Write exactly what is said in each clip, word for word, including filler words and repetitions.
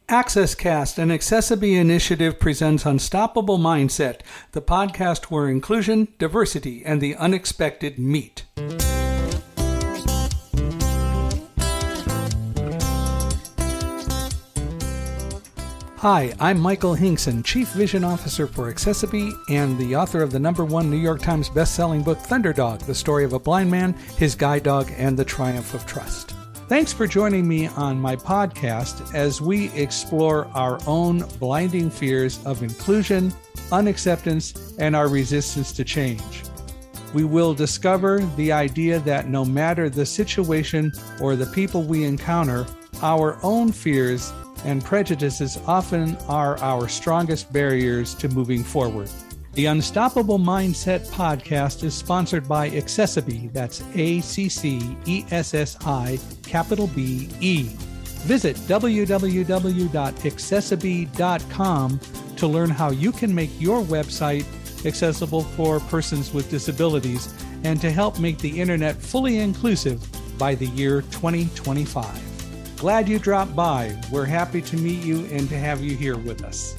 AccessCast, an Accessibility initiative, presents Unstoppable Mindset, the podcast where inclusion, diversity, and the unexpected meet. Hi, I'm Michael Hinkson, Chief Vision Officer for Accessibility and the author of the number one New York Times best-selling book, Thunderdog, the story of a blind man, his guide dog, and the triumph of trust. Thanks for joining me on my podcast as we explore our own blinding fears of inclusion, unacceptance, and our resistance to change. We will discover the idea that no matter the situation or the people we encounter, our own fears and prejudices often are our strongest barriers to moving forward. The Unstoppable Mindset podcast is sponsored by Accessibility. That's A C C E S S I, capital B E. Visit w w w dot accessibility dot com to learn how you can make your website accessible for persons with disabilities and to help make the internet fully inclusive by the year twenty twenty-five. Glad you dropped by. We're happy to meet you and to have you here with us.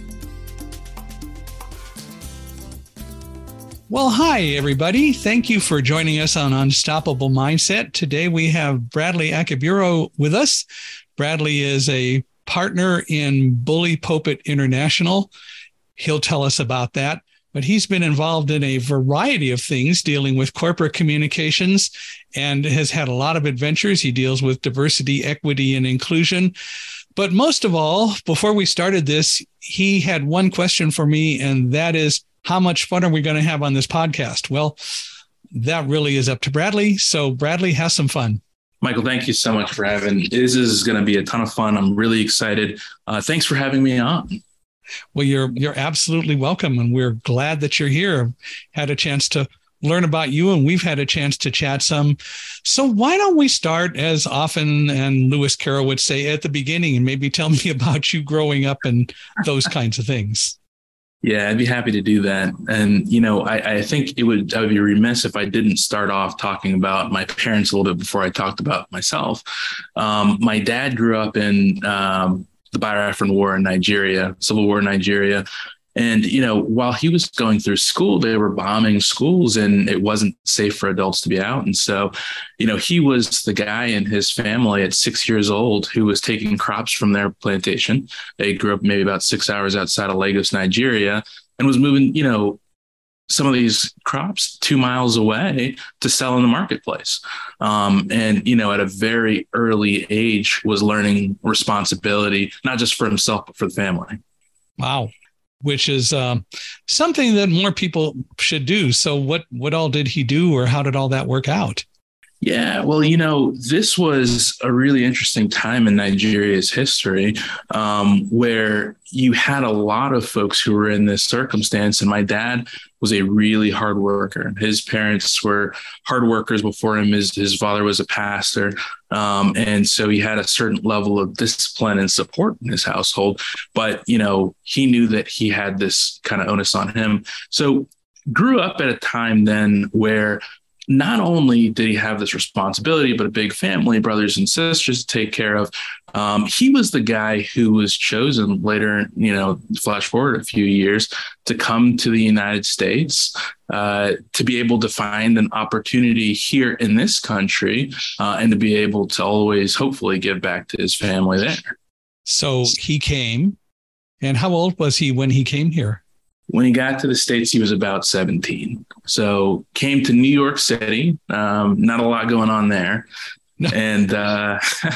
Well, hi, everybody. Thank you for joining us on Unstoppable Mindset. Today we have Bradley Akeburo with us. Bradley is a partner in Bully Pulpit International. He'll tell us about that. But he's been involved in a variety of things dealing with corporate communications and has had a lot of adventures. He deals with diversity, equity, and inclusion. But most of all, before we started this, he had one question for me, and that is, how much fun are we going to have on this podcast? Well, that really is up to Bradley. So Bradley, have some fun. Michael, thank you so much for having. This is going to be a ton of fun. I'm really excited. Uh, thanks for having me on. Well, you're you're absolutely welcome, and we're glad that you're here. Had a chance to learn about you, and we've had a chance to chat some. So why don't we start, as often and Lewis Carroll would say, at the beginning, and maybe tell me about you growing up and those kinds of things. Yeah, I'd be happy to do that. And, you know, I, I think it would, I would be remiss if I didn't start off talking about my parents a little bit before I talked about myself. Um, my dad grew up in um, the Biafran War in Nigeria, Civil War in Nigeria. And, you know, while he was going through school, they were bombing schools and it wasn't safe for adults to be out. And so, you know, he was the guy in his family at six years old who was taking crops from their plantation. They grew up maybe about six hours outside of Lagos, Nigeria, and was moving, you know, some of these crops two miles away to sell in the marketplace. Um, and, you know, at a very early age was learning responsibility, not just for himself, but for the family. Wow. Which is um, something that more people should do. So what, what all did he do, or how did all that work out? Yeah, well, you know, this was a really interesting time in Nigeria's history um, where you had a lot of folks who were in this circumstance. And my dad was a really hard worker. His parents were hard workers before him. His, his father was a pastor. Um, and so he had a certain level of discipline and support in his household. But, you know, he knew that he had this kind of onus on him. So grew up at a time then where not only did he have this responsibility, but a big family, brothers and sisters to take care of. Um, he was the guy who was chosen later, you know, flash forward a few years, to come to the United States, uh, to be able to find an opportunity here in this country uh, and to be able to always hopefully give back to his family there. So he came. And how old was he when he came here? When he got to the States, he was about seventeen. So came to New York City. Um, not a lot going on there. No. And, uh,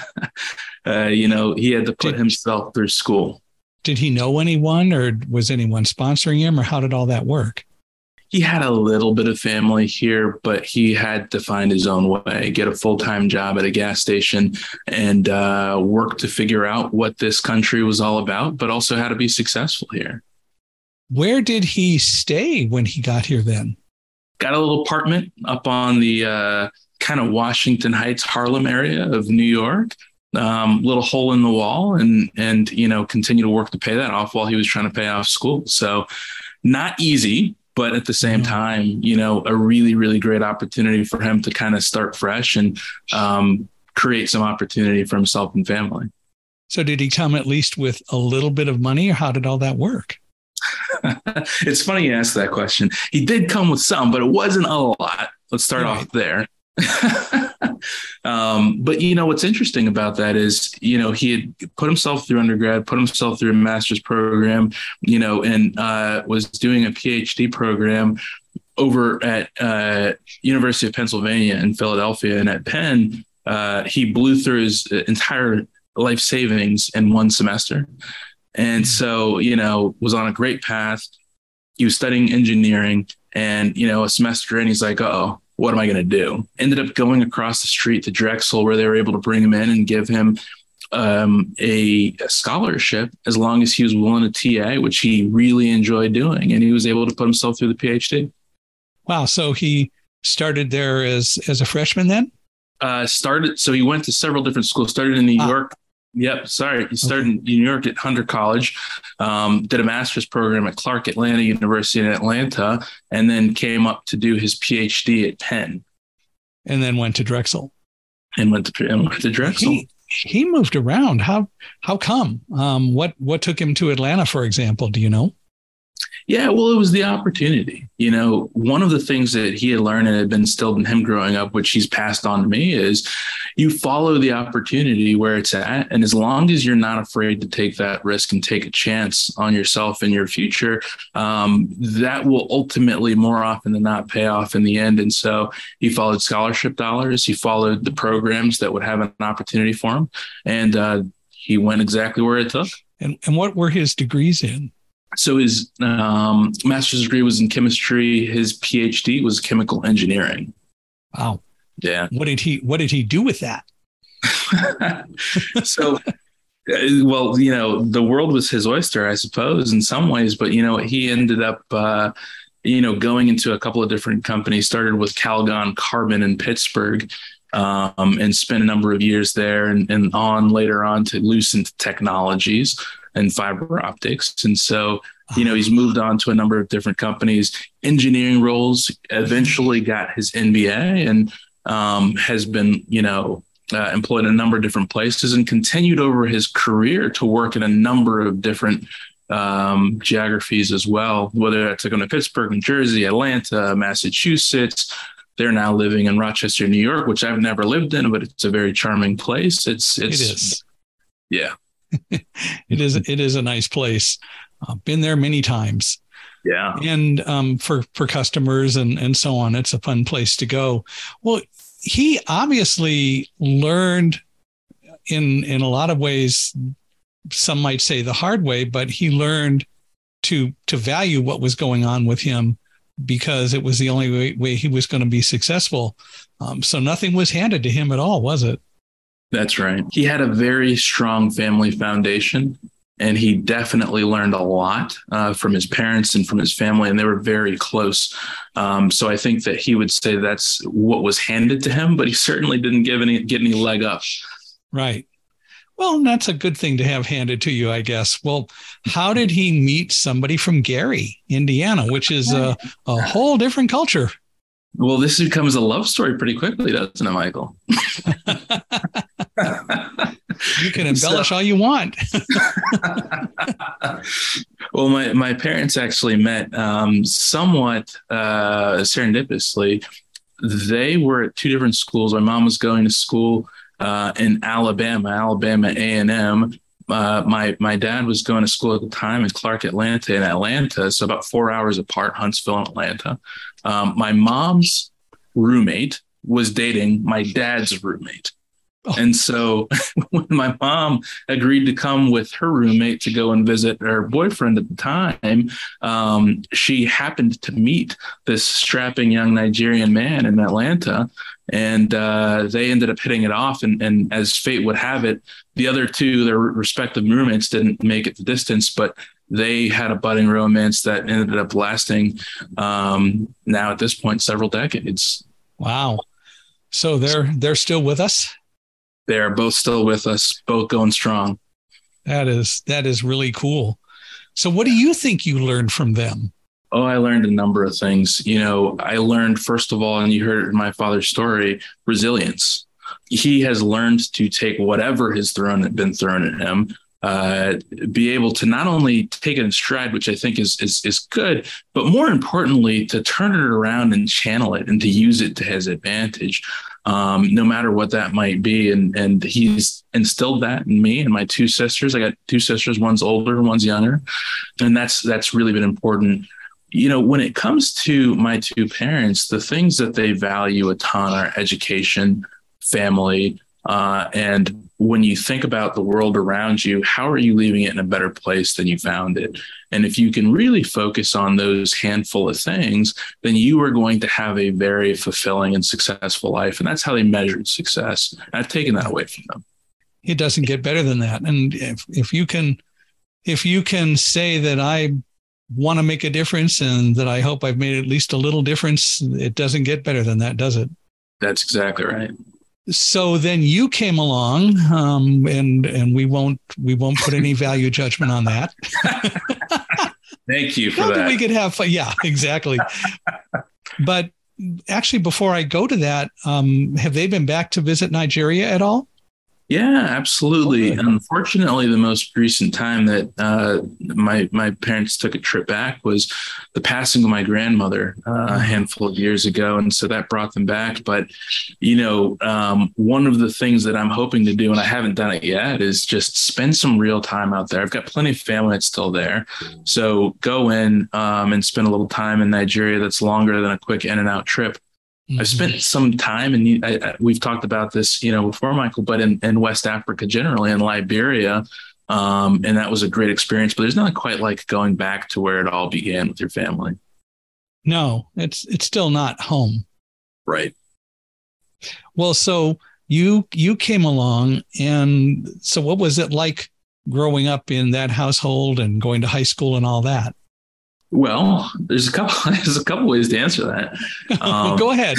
uh, you know, he had to put did, himself through school. Did he know anyone, or was anyone sponsoring him, or how did all that work? He had a little bit of family here, but he had to find his own way, get a full-time job at a gas station and uh, work to figure out what this country was all about, but also how to be successful here. Where did he stay when he got here then? Got a little apartment up on the uh, kind of Washington Heights, Harlem area of New York, um, little hole in the wall, and, and, you know, continue to work to pay that off while he was trying to pay off school. So not easy, but at the same mm-hmm. time, you know, a really, really great opportunity for him to kind of start fresh and um, create some opportunity for himself and family. So did he come at least with a little bit of money, or how did all that work? It's funny you ask that question. He did come with some, but it wasn't a lot. Let's start Right. off there. um, but, you know, what's interesting about that is, you know, he had put himself through undergrad, put himself through a master's program, you know, and uh, was doing a PhD program over at uh, University of Pennsylvania in Philadelphia. And at Penn, uh, he blew through his entire life savings in one semester. And so, you know, was on a great path. He was studying engineering, and, you know, a semester in, he's like, uh-oh, what am I going to do? Ended up going across the street to Drexel, where they were able to bring him in and give him um, a, a scholarship as long as he was willing to T A, which he really enjoyed doing. And he was able to put himself through the PhD. Wow. So he started there as, as a freshman then? Uh, started. So he went to several different schools, started in New Ah. York. Yep. Sorry. He started in New York at Hunter College, um, did a master's program at Clark Atlanta University in Atlanta, and then came up to do his PhD at Penn. And then went to Drexel. And went to, and went to Drexel. He, he moved around. How, how come? Um, what, what took him to Atlanta, for example? Do you know? Yeah, well, it was the opportunity. You know, one of the things that he had learned and had been instilled in him growing up, which he's passed on to me, is you follow the opportunity where it's at. And as long as you're not afraid to take that risk and take a chance on yourself and your future, um, that will ultimately more often than not pay off in the end. And so he followed scholarship dollars. He followed the programs that would have an opportunity for him. And uh, he went exactly where it took. And, and what were his degrees in? So his um, master's degree was in chemistry. His PhD was chemical engineering. Wow. Yeah. What did he, what did he do with that? So, well, you know, the world was his oyster, I suppose, in some ways, but, you know, he ended up, uh, you know, going into a couple of different companies, started with Calgon Carbon in Pittsburgh, um, and spent a number of years there, and, and on later on to Lucent Technologies and fiber optics. And so, you know, he's moved on to a number of different companies, engineering roles, eventually got his M B A, and um, has been, you know, uh, employed in a number of different places, and continued over his career to work in a number of different um, geographies as well, whether that's going to Pittsburgh, New Jersey, Atlanta, Massachusetts. They're now living in Rochester, New York, which I've never lived in, but it's a very charming place. It's, it's, It is. Yeah. It is. It is a nice place. I've been there many times. Yeah. And um, for, for customers and, and so on, it's a fun place to go. Well, he obviously learned in, in a lot of ways, some might say the hard way, but he learned to, to value what was going on with him, because it was the only way, way he was going to be successful. Um, so nothing was handed to him at all, was it? That's right. He had a very strong family foundation, and he definitely learned a lot uh, from his parents and from his family, and they were very close. Um, so I think that he would say that's what was handed to him, but he certainly didn't give any get any leg up. Right. Well, that's a good thing to have handed to you, I guess. Well, how did he meet somebody from Gary, Indiana, which is a, a whole different culture? Well, this becomes a love story pretty quickly, doesn't it, Michael? You can embellish so, all you want. Well, my, my parents actually met um, somewhat uh, serendipitously. They were at two different schools. My mom was going to school uh, in Alabama, Alabama A and M. Uh, my my dad was going to school at the time in Clark Atlanta in Atlanta, so about four hours apart, Huntsville and Atlanta. Um, my mom's roommate was dating my dad's roommate. Oh. And so when my mom agreed to come with her roommate to go and visit her boyfriend at the time, um, she happened to meet this strapping young Nigerian man in Atlanta. And uh, they ended up hitting it off. And, and as fate would have it, the other two, their respective roommates, didn't make it the distance, but they had a budding romance that ended up lasting um, now at this point several decades. Wow. So they're they're still with us? They're both still with us, both going strong. That is that is really cool. So what do you think you learned from them? Oh, I learned a number of things. You know, I learned, first of all, and you heard it in my father's story, resilience. he has learned to take whatever has thrown been thrown at him, uh, be able to not only take it in stride, which I think is, is is good, but more importantly, to turn it around and channel it and to use it to his advantage, um, no matter what that might be. And and he's instilled that in me and my two sisters. I got two sisters, one's older, one's younger, and that's that's really been important. You know, when it comes to my two parents, the things that they value a ton are education, family, uh, and when you think about the world around you, how are you leaving it in a better place than you found it? And if you can really focus on those handful of things, then you are going to have a very fulfilling and successful life. And that's how they measured success. I've taken that away from them. It doesn't get better than that. And if, if you can, if you can say that I want to make a difference and that I hope I've made at least a little difference, it doesn't get better than that, does it? That's exactly right. So then you came along, um, and and we won't we won't put any value judgment on that. Thank you for Not that. that we could have fun. Yeah, exactly. But actually, before I go to that, um, have they been back to visit Nigeria at all? Yeah, absolutely. Okay. Unfortunately, the most recent time that uh, my my parents took a trip back was the passing of my grandmother uh, a handful of years ago, and so that brought them back. But you know, um, one of the things that I'm hoping to do, and I haven't done it yet, is just spend some real time out there. I've got plenty of family that's still there, so go in um, and spend a little time in Nigeria. That's longer than a quick in and out trip. Mm-hmm. I've spent some time, and I, I, we've talked about this, you know, before, Michael, but in, in West Africa generally, in Liberia, um, and that was a great experience. But there's not quite like going back to where it all began with your family. No, it's it's still not home, right? Well, so you you came along, and so what was it like growing up in that household and going to high school and all that? Well, there's a couple. There's a couple ways to answer that. Um, Go ahead.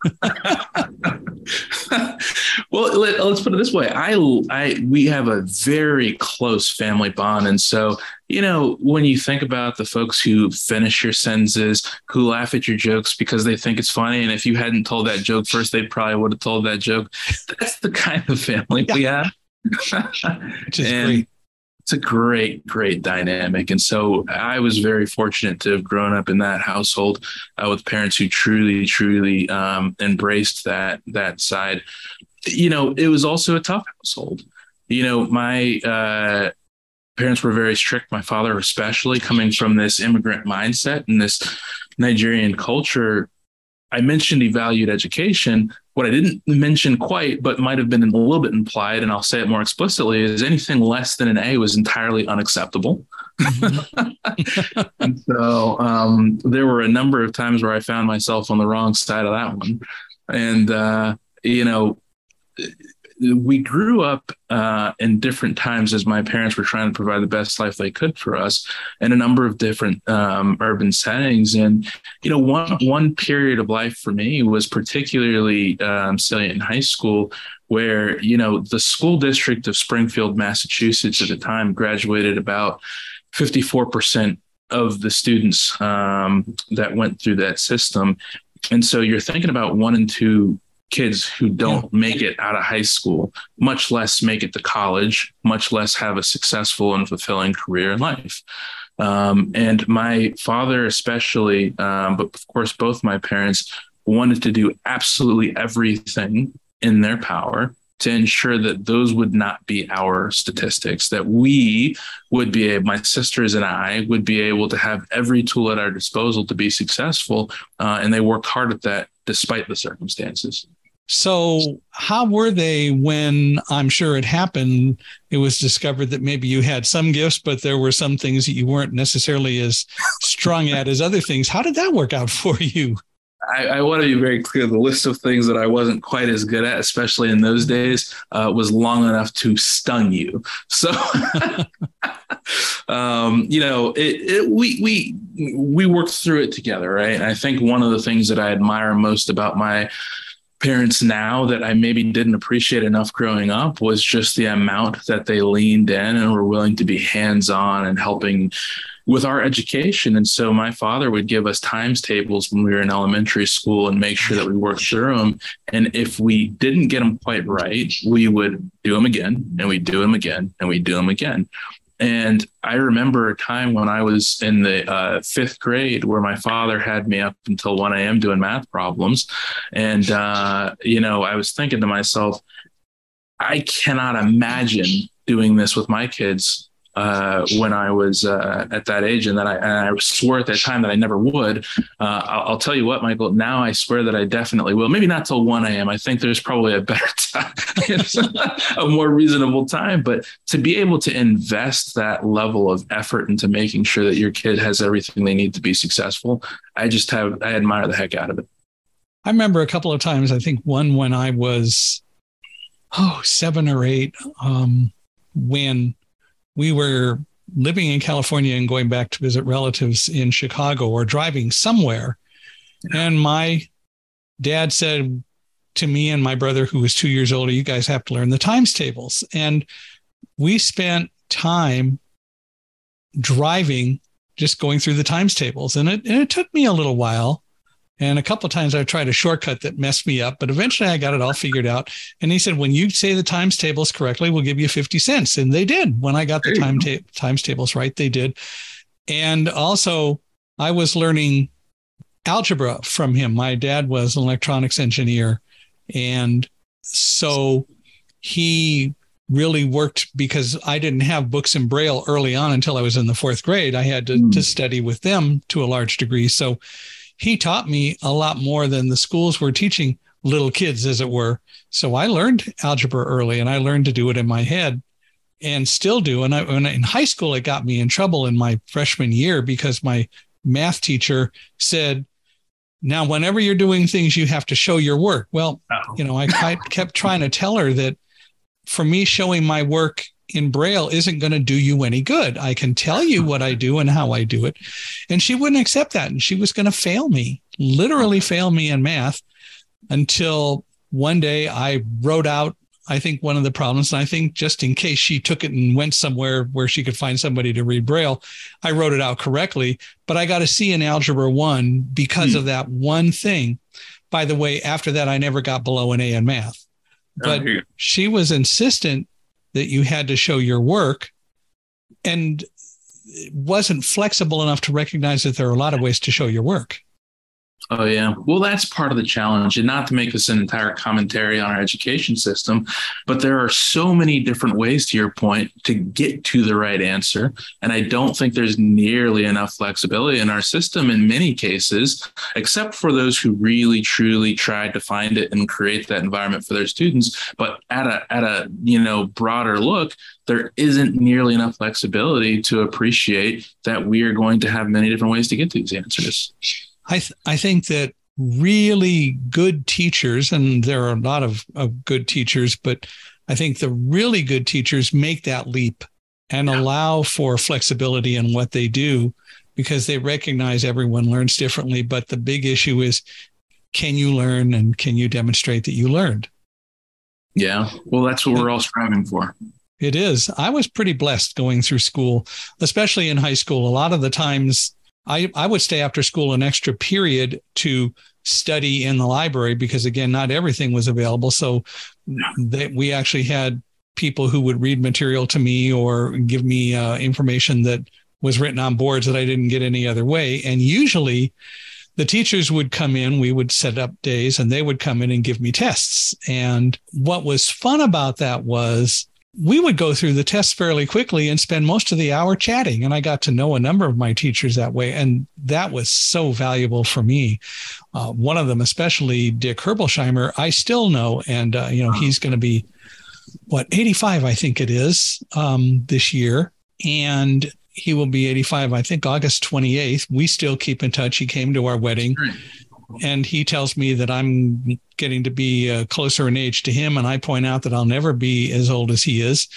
Well, let, let's put it this way. I, I, we have a very close family bond, and so you know, when you think about the folks who finish your sentences, who laugh at your jokes because they think it's funny, and if you hadn't told that joke first, they probably would have told that joke. That's the kind of family yeah. we have. Which is and, great. It's a great, great dynamic. And so I was very fortunate to have grown up in that household uh, with parents who truly, truly um, embraced that that side. You know, it was also a tough household. You know, my uh, parents were very strict, my father especially, coming from this immigrant mindset and this Nigerian culture. I mentioned he valued education. What I didn't mention quite, but might have been a little bit implied, and I'll say it more explicitly, is anything less than an A was entirely unacceptable. Mm-hmm. And so um, there were a number of times where I found myself on the wrong side of that one. And, uh, you know, we grew up uh, in different times as my parents were trying to provide the best life they could for us in a number of different um, urban settings. And, you know, one one period of life for me was particularly um, salient in high school, where, you know, the school district of Springfield, Massachusetts at the time graduated about fifty-four percent of the students um, that went through that system. And so you're thinking about one and two kids who don't make it out of high school, much less make it to college, much less have a successful and fulfilling career in life. Um, and my father especially, um, but of course, both my parents wanted to do absolutely everything in their power to ensure that those would not be our statistics, that we would be able, my sisters and I would be able to have every tool at our disposal to be successful. Uh, and they worked hard at that despite the circumstances. So how were they when, I'm sure it happened, it was discovered that maybe you had some gifts, but there were some things that you weren't necessarily as strong at as other things? How did that work out for you? I, I want to be very clear. The list of things that I wasn't quite as good at, especially in those days, uh, was long enough to stun you. So, um, you know, it, it, we we we worked through it together, right? And I think one of the things that I admire most about my parents now that I maybe didn't appreciate enough growing up was just the amount that they leaned in and were willing to be hands-on and helping with our education. And so my father would give us times tables when we were in elementary school and make sure that we worked through them. And if we didn't get them quite right, we would do them again, and we'd do them again, and we'd do them again. And I remember a time when I was in the uh, fifth grade where my father had me up until one a.m. doing math problems. And, uh, you know, I was thinking to myself, I cannot imagine doing this with my kids uh, when I was uh, at that age. And that I, and I swore at that time that I never would. Uh, I'll, I'll tell you what, Michael, now I swear that I definitely will. Maybe not till one a.m. I think there's probably a better time, a more reasonable time. But to be able to invest that level of effort into making sure that your kid has everything they need to be successful, I just have, I admire the heck out of it. I remember a couple of times, I think one when I was, oh, seven or eight, um, when we were living in California and going back to visit relatives in Chicago or driving somewhere. And my dad said to me and my brother, who was two years older, you guys have to learn the times tables. And we spent time driving, just going through the times tables. And it, and it took me a little while. And a couple of times I tried a shortcut that messed me up, but eventually I got it all figured out. And he said, when you say the times tables correctly, we'll give you fifty cents. And they did. When I got the time ta- times tables right, they did. And also I was learning algebra from him. My dad was an electronics engineer. And so he really worked, because I didn't have books in Braille early on until I was in the fourth grade. I had to, mm. to study with them to a large degree. So he taught me a lot more than the schools were teaching little kids, as it were. So I learned algebra early, and I learned to do it in my head, and still do. And I, when I, in high school, it got me in trouble in my freshman year because my math teacher said, now, whenever you're doing things, you have to show your work. Well, oh. you know, I, I kept trying to tell her that for me, showing my work in Braille isn't going to do you any good. I can tell you what I do and how I do it. And she wouldn't accept that. And she was going to fail me, literally fail me in math, until one day I wrote out, I think, one of the problems. And I think just in case she took it and went somewhere where she could find somebody to read Braille, I wrote it out correctly. But I got a C in Algebra one because hmm. of that one thing. By the way, after that, I never got below an A in math. But oh, she was insistent that you had to show your work, and wasn't flexible enough to recognize that there are a lot of ways to show your work. Oh, yeah. Well, that's part of the challenge, and not to make this an entire commentary on our education system, but there are so many different ways, to your point, to get to the right answer. And I don't think there's nearly enough flexibility in our system in many cases, except for those who really, truly tried to find it and create that environment for their students. But at a, at a, you know, broader look, there isn't nearly enough flexibility to appreciate that we are going to have many different ways to get to these answers. I th- I think that really good teachers, and there are a lot of, of good teachers, but I think the really good teachers make that leap and yeah. allow for flexibility in what they do, because they recognize everyone learns differently. But the big issue is, can you learn, and can you demonstrate that you learned? Yeah, well, that's what we're all striving for. It is. I was pretty blessed going through school, especially in high school. A lot of the times, I, I would stay after school an extra period to study in the library because, again, not everything was available. So they, we actually had people who would read material to me or give me uh, information that was written on boards that I didn't get any other way. And usually the teachers would come in, we would set up days, and they would come in and give me tests. And what was fun about that was we would go through the tests fairly quickly and spend most of the hour chatting. And I got to know a number of my teachers that way. And that was so valuable for me. Uh, one of them, especially Dick Herbolsheimer, I still know. And, uh, you know, he's going to be, what, eighty-five, I think it is, um, this year. And he will be eighty-five, I think, August twenty-eighth. We still keep in touch. He came to our wedding. and he tells me that I'm getting to be uh, closer in age to him, and I point out that I'll never be as old as he is.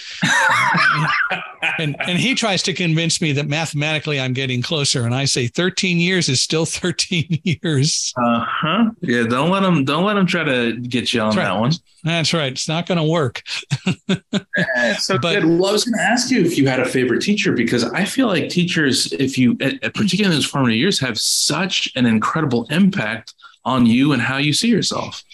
and and he tries to convince me that mathematically I'm getting closer, and I say thirteen years is still thirteen years. Uh huh. Yeah, don't let him don't let him try to get you on That's that right. one. That's right. It's not going to work. So But- good. Well, I was going to ask you if you had a favorite teacher, because I feel like teachers, if you, particularly in those formative years, have such an incredible impact on you and how you see yourself.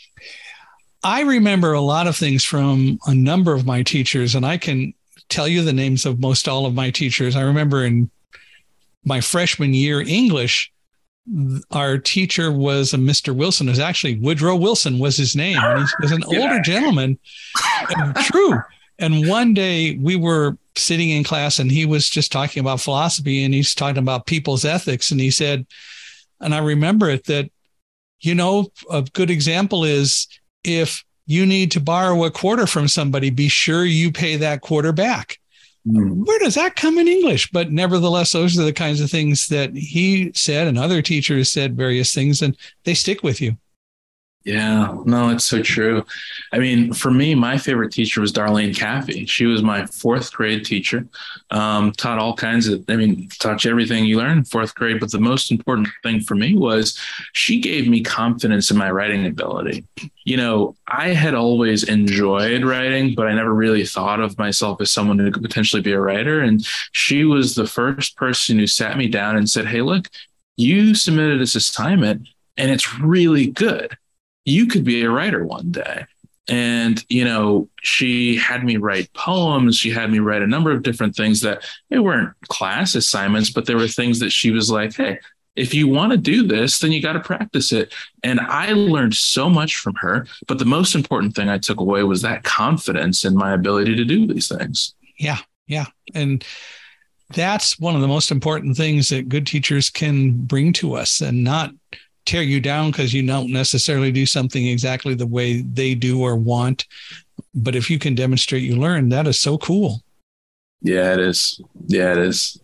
I remember a lot of things from a number of my teachers, and I can tell you the names of most all of my teachers. I remember in my freshman year English, our teacher was a Mister Wilson. It was actually Woodrow Wilson was his name. And he was an Yeah. older gentleman. True. And one day we were sitting in class and he was just talking about philosophy, and he's talking about people's ethics. And he said, and I remember it, that, you know, a good example is if you need to borrow a quarter from somebody, be sure you pay that quarter back. Mm. Where does that come in English? But nevertheless, those are the kinds of things that he said, and other teachers said various things, and they stick with you. Yeah, no, it's so true. I mean, for me, my favorite teacher was Darlene Caffey. She was my fourth grade teacher. Um, taught all kinds of, I mean, taught you everything you learn in fourth grade. But the most important thing for me was she gave me confidence in my writing ability. You know, I had always enjoyed writing, but I never really thought of myself as someone who could potentially be a writer. And she was the first person who sat me down and said, hey, look, you submitted this assignment and it's really good. You could be a writer one day. And, you know, she had me write poems. She had me write a number of different things that they weren't class assignments, but they were things that she was like, hey, if you want to do this, then you got to practice it. And I learned so much from her. But the most important thing I took away was that confidence in my ability to do these things. Yeah. Yeah. And that's one of the most important things that good teachers can bring to us, and not tear you down because you don't necessarily do something exactly the way they do or want. But if you can demonstrate you learn, that is so cool. Yeah, it is. Yeah, it is.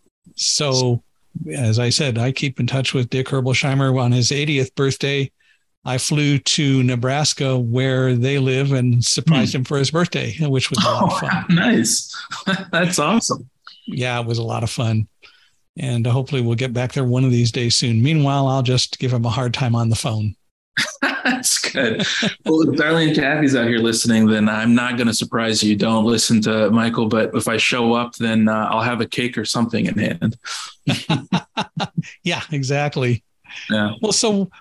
So, as I said, I keep in touch with Dick Herbolsheimer. On his eightieth birthday, I flew to Nebraska where they live and surprised hmm. him for his birthday, which was a lot oh, of fun. Nice. That's awesome. Yeah, it was a lot of fun. And hopefully we'll get back there one of these days soon. Meanwhile, I'll just give him a hard time on the phone. That's good. Well, if Darlene Caffey's out here listening, then I'm not going to surprise you. Don't listen to Michael. But if I show up, then uh, I'll have a cake or something in hand. Yeah, exactly. Yeah. Well, so,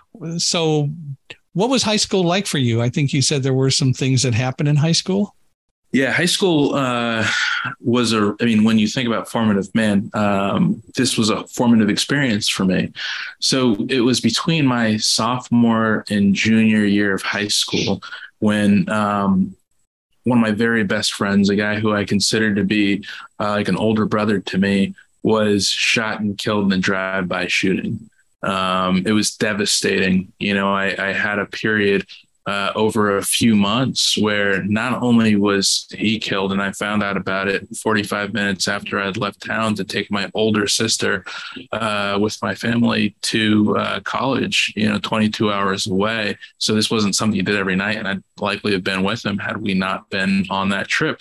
so what was high school like for you? I think you said there were some things that happened in high school. Yeah, high school uh, was a, I mean, when you think about formative, man, um, this was a formative experience for me. So it was between my sophomore and junior year of high school when um, one of my very best friends, a guy who I considered to be uh, like an older brother to me, was shot and killed in a drive-by shooting. Um, it was devastating. You know, I, I had a period Uh, over a few months where not only was he killed, and I found out about it forty-five minutes after I'd left town to take my older sister uh, with my family to uh, college, you know, twenty-two hours away. So this wasn't something you did every night, and I'd likely have been with him had we not been on that trip.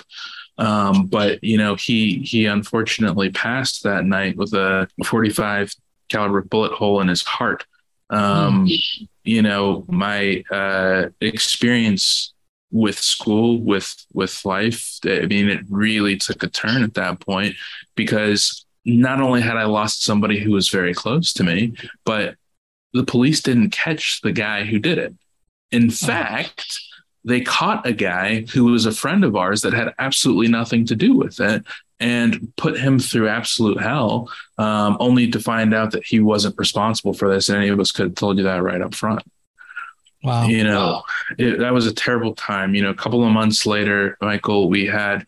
Um, but, you know, he he unfortunately passed that night with a forty-five caliber bullet hole in his heart. Um, mm. You know, my uh, experience with school, with with life, I mean, it really took a turn at that point, because not only had I lost somebody who was very close to me, but the police didn't catch the guy who did it. In fact, they caught a guy who was a friend of ours that had absolutely nothing to do with it, and put him through absolute hell, um, only to find out that he wasn't responsible for this. And any of us could have told you that right up front. Wow. You know, wow. It, that was a terrible time. You know, a couple of months later, Michael, we had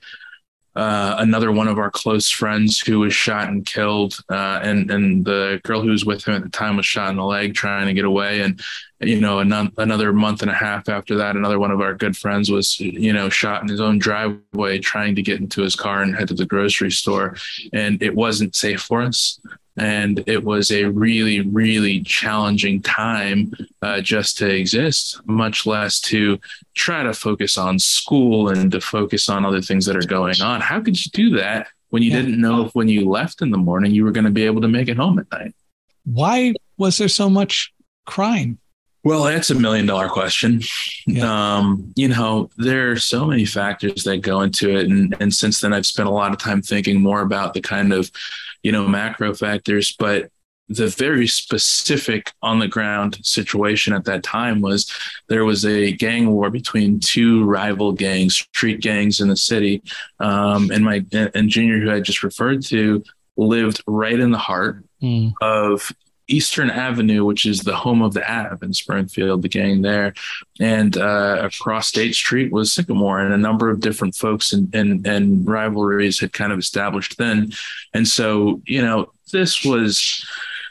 uh, another one of our close friends who was shot and killed. Uh, and, and the girl who was with him at the time was shot in the leg trying to get away. And, you know, an- another month and a half after that, another one of our good friends was, you know, shot in his own driveway trying to get into his car and head to the grocery store. And it wasn't safe for us. And it was a really, really challenging time uh, just to exist, much less to try to focus on school and to focus on other things that are going on. How could you do that when you yeah. didn't know if when you left in the morning, you were going to be able to make it home at night? Why was there so much crime? Well, that's a million dollar question. Yeah. Um, you know, there are so many factors that go into it. And, and since then, I've spent a lot of time thinking more about the kind of, you know, macro factors. But the very specific on the ground situation at that time was there was a gang war between two rival gangs, street gangs in the city. Um, and my and Junior, who I just referred to, lived right in the heart mm. of Eastern Avenue, which is the home of the Ave in Springfield, the gang there. And uh, across State Street was Sycamore, and a number of different folks and, and, and rivalries had kind of established then. And so, you know, this was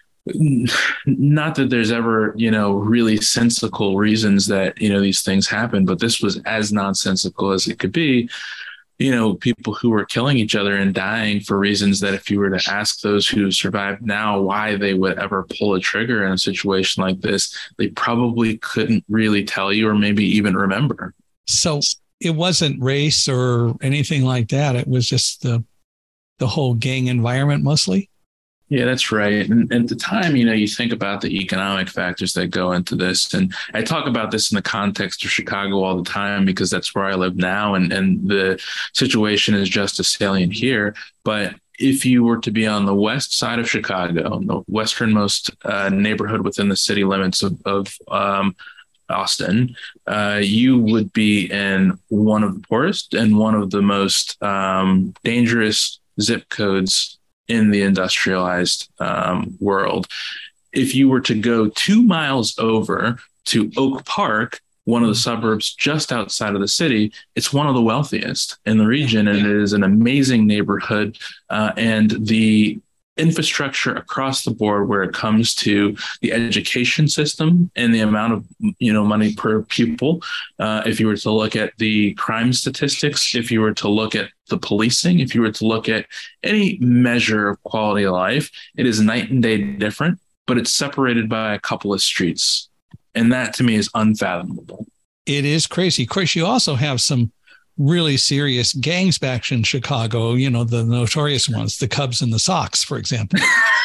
not that there's ever, you know, really sensical reasons that, you know, these things happen, but this was as nonsensical as it could be. You know, people who were killing each other and dying for reasons that if you were to ask those who survived now why they would ever pull a trigger in a situation like this, they probably couldn't really tell you or maybe even remember. So it wasn't race or anything like that. It was just the the whole gang environment mostly. Yeah, that's right. And, and at the time, you know, you think about the economic factors that go into this. And I talk about this in the context of Chicago all the time because that's where I live now. And, and the situation is just as salient here. But if you were to be on the west side of Chicago, the westernmost uh, neighborhood within the city limits of, of um, Austin, uh, you would be in one of the poorest and one of the most um, dangerous zip codes in the industrialized um, world. If you were to go two miles over to Oak Park, one of the suburbs just outside of the city, it's one of the wealthiest in the region, and it is an amazing neighborhood. Uh, and the infrastructure across the board, where it comes to the education system and the amount of, you know, money per pupil. Uh, if you were to look at the crime statistics, if you were to look at the policing, if you were to look at any measure of quality of life, it is night and day different, but it's separated by a couple of streets. And that to me is unfathomable. It is crazy. Of course, you also have some really serious gangs back in Chicago, you know, the notorious ones, the Cubs and the Sox, for example.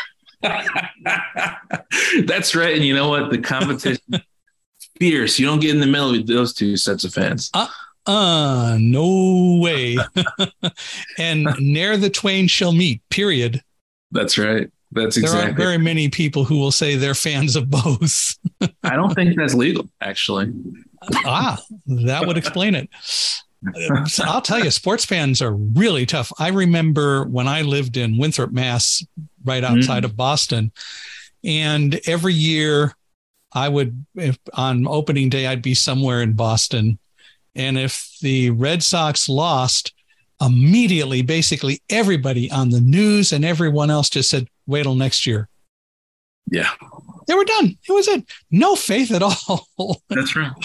That's right. And you know what? The competition, fierce. You don't get in the middle with those two sets of fans. Uh, uh no way. And ne'er the twain shall meet, period. That's right. That's exactly. There aren't very many people who will say they're fans of both. I don't think that's legal, actually. Ah, that would explain it. So I'll tell you, sports fans are really tough. I remember when I lived in Winthrop, Mass, right outside mm. of Boston, and every year I would, if on opening day, I'd be somewhere in Boston. And if the Red Sox lost, immediately, basically everybody on the news and everyone else just said, wait till next year. Yeah. They were done. It was it. No faith at all. That's right.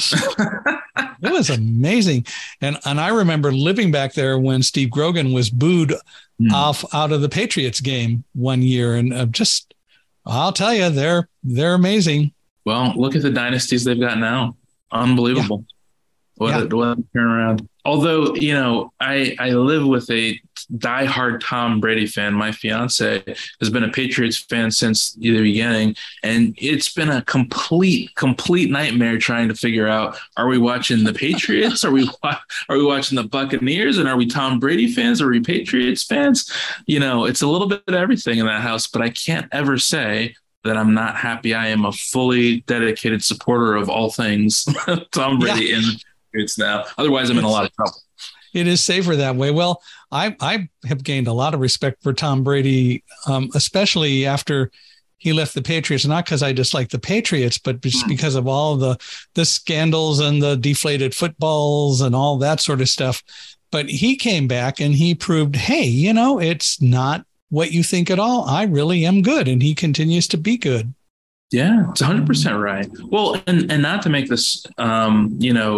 It was amazing. And and I remember living back there when Steve Grogan was booed mm. off out of the Patriots game one year. And uh, just, I'll tell you, they're they're amazing. Well, look at the dynasties they've got now. Unbelievable. Yeah. What, yeah. a, what a turnaround. Although, you know, I, I live with a diehard Tom Brady fan. My fiance has been a Patriots fan since the beginning, and it's been a complete, complete nightmare trying to figure out, are we watching the Patriots? Are we are we watching the Buccaneers? And are we Tom Brady fans? Are we Patriots fans? You know, it's a little bit of everything in that house, but I can't ever say that I'm not happy. I am a fully dedicated supporter of all things Tom Brady yeah. and it's now. Otherwise, I'm in a lot of trouble. It is safer that way. Well, I I have gained a lot of respect for Tom Brady, um, especially after he left the Patriots. Not because I dislike the Patriots, but just mm. because of all the the scandals and the deflated footballs and all that sort of stuff. But he came back and he proved, hey, you know, it's not what you think at all. I really am good, and he continues to be good. Yeah, it's one hundred percent right. Well, and, and not to make this, um, you know,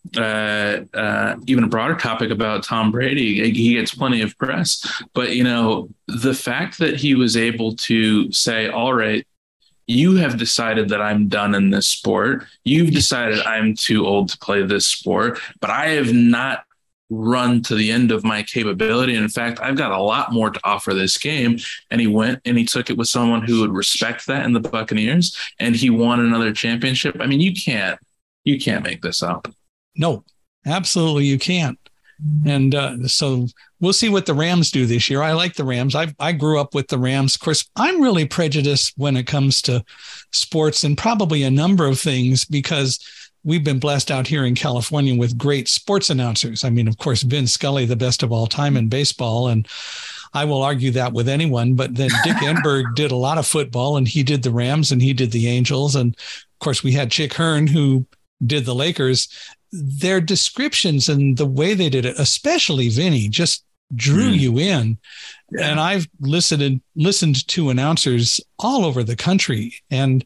uh, uh, even a broader topic about Tom Brady. He gets plenty of press, but you know, the fact that he was able to say, all right, you have decided that I'm done in this sport. You've decided I'm too old to play this sport, but I have not run to the end of my capability. And in fact, I've got a lot more to offer this game. And he went and he took it with someone who would respect that in the Buccaneers, and he won another championship. I mean, you can't, you can't make this up. No, absolutely you can't. And uh, so we'll see what the Rams do this year. I like the Rams. I I grew up with the Rams. Of course, I'm really prejudiced when it comes to sports and probably a number of things because we've been blessed out here in California with great sports announcers. I mean, of course, Vin Scully, the best of all time in baseball. And I will argue that with anyone. But then Dick Enberg did a lot of football, and he did the Rams and he did the Angels. And of course, we had Chick Hearn, who did the Lakers. Their descriptions and the way they did it, especially Vinny, just drew mm. you in. Yeah. And I've listened and listened to announcers all over the country and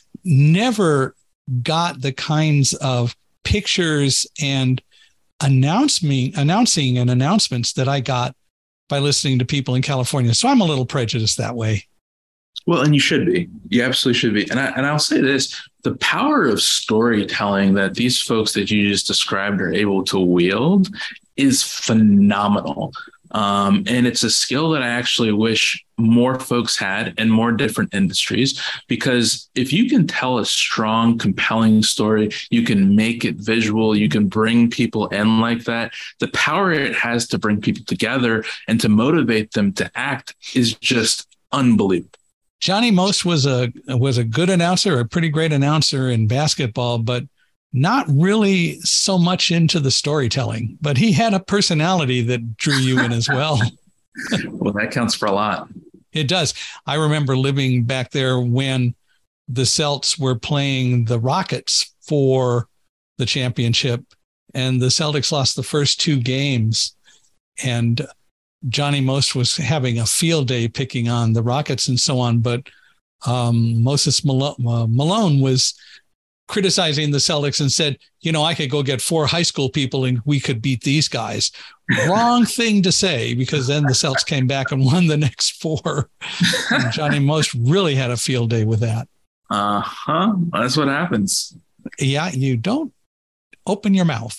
never got the kinds of pictures and announcing, announcing and announcements that I got by listening to people in California. So I'm a little prejudiced that way. Well, and you should be. You absolutely should be. And, I, and I'll say this, the power of storytelling that these folks that you just described are able to wield is phenomenal. Um, and it's a skill that I actually wish more folks had in more different industries, because if you can tell a strong, compelling story, you can make it visual, you can bring people in like that. The power it has to bring people together and to motivate them to act is just unbelievable. Johnny Most was a was a good announcer, a pretty great announcer in basketball, but not really so much into the storytelling. But he had a personality that drew you in as well. Well, that counts for a lot. It does. I remember living back there when the Celtics were playing the Rockets for the championship, and the Celtics lost the first two games. And Johnny Most was having a field day picking on the Rockets and so on, but um, Moses Malone, uh, Malone was criticizing the Celtics and said, you know, I could go get four high school people and we could beat these guys. Wrong thing to say, because then the Celtics came back and won the next four. And Johnny Most really had a field day with that. Uh-huh. That's what happens. Yeah, you don't open your mouth.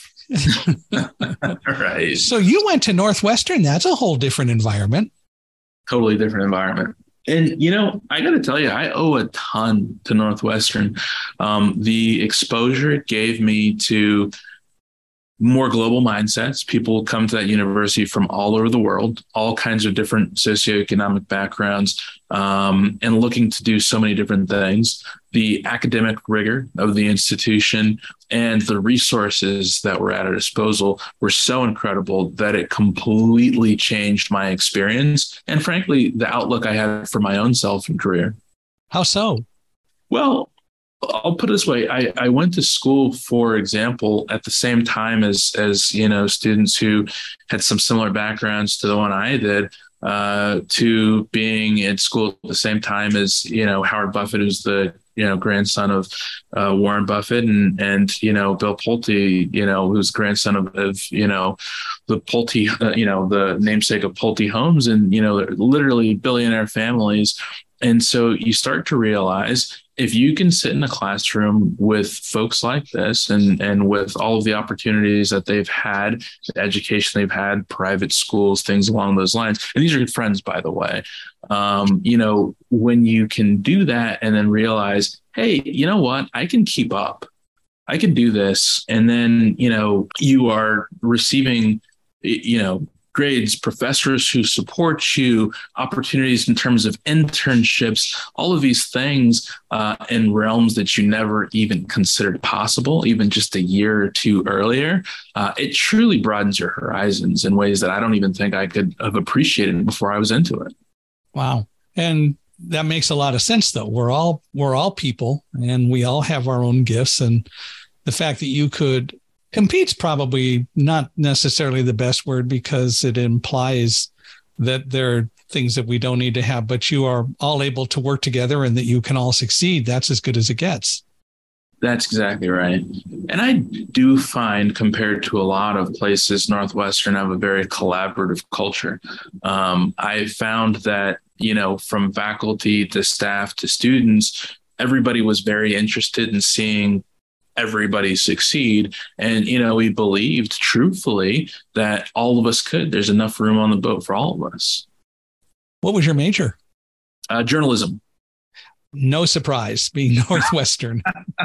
Right. So you went to Northwestern. That's a whole different environment. Totally different environment. And, you know, I got to tell you, I owe a ton to Northwestern. Um, the exposure it gave me to more global mindsets. People come to that university from all over the world, all kinds of different socioeconomic backgrounds, um, and looking to do so many different things. The academic rigor of the institution and the resources that were at our disposal were so incredible that it completely changed my experience and, frankly, the outlook I had for my own self and career. How so? Well, I'll put it this way. I, I went to school, for example, at the same time as, as, you know, students who had some similar backgrounds to the one I did, uh, to being in school at the same time as, you know, Howard Buffett, who's the, you know, grandson of uh, Warren Buffett, and, and, you know, Bill Pulte, you know, who's grandson of, of you know, the Pulte, uh, you know, the namesake of Pulte Homes, and, you know, literally billionaire families. And so you start to realize, if you can sit in a classroom with folks like this, and, and with all of the opportunities that they've had, the education they've had, private schools, things along those lines, and these are good friends, by the way, um, you know, when you can do that and then realize, hey, you know what, I can keep up, I can do this. And then, you know, you are receiving, you know, grades, professors who support you, opportunities in terms of internships, all of these things uh, in realms that you never even considered possible, even just a year or two earlier. Uh, it truly broadens your horizons in ways that I don't even think I could have appreciated before I was into it. Wow. And that makes a lot of sense, though. We're all we're all people, and we all have our own gifts. And the fact that you could compete's probably not necessarily the best word, because it implies that there are things that we don't need to have, but you are all able to work together and that you can all succeed. That's as good as it gets. That's exactly right. And I do find, compared to a lot of places, Northwestern have a very collaborative culture. Um, I found that, you know, from faculty to staff to students, everybody was very interested in seeing everybody succeed. And, you know, we believed truthfully that all of us could. There's enough room on the boat for all of us. What was your major? Uh, journalism. No surprise, being Northwestern.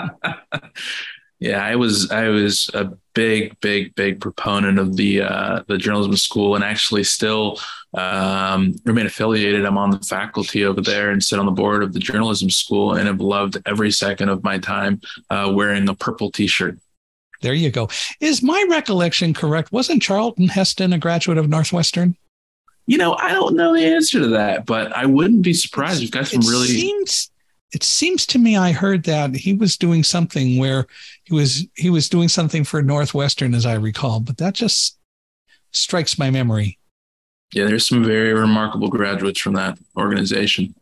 Yeah, I was I was a big, big, big proponent of the uh, the journalism school, and actually still um, remain affiliated. I'm on the faculty over there and sit on the board of the journalism school, and have loved every second of my time uh, wearing a purple T-shirt. There you go. Is my recollection correct? Wasn't Charlton Heston a graduate of Northwestern? You know, I don't know the answer to that, but I wouldn't be surprised. You've got some it really. Seems- It seems to me I heard that he was doing something where he was he was doing something for Northwestern, as I recall, but that just strikes my memory. Yeah, there's some very remarkable graduates from that organization.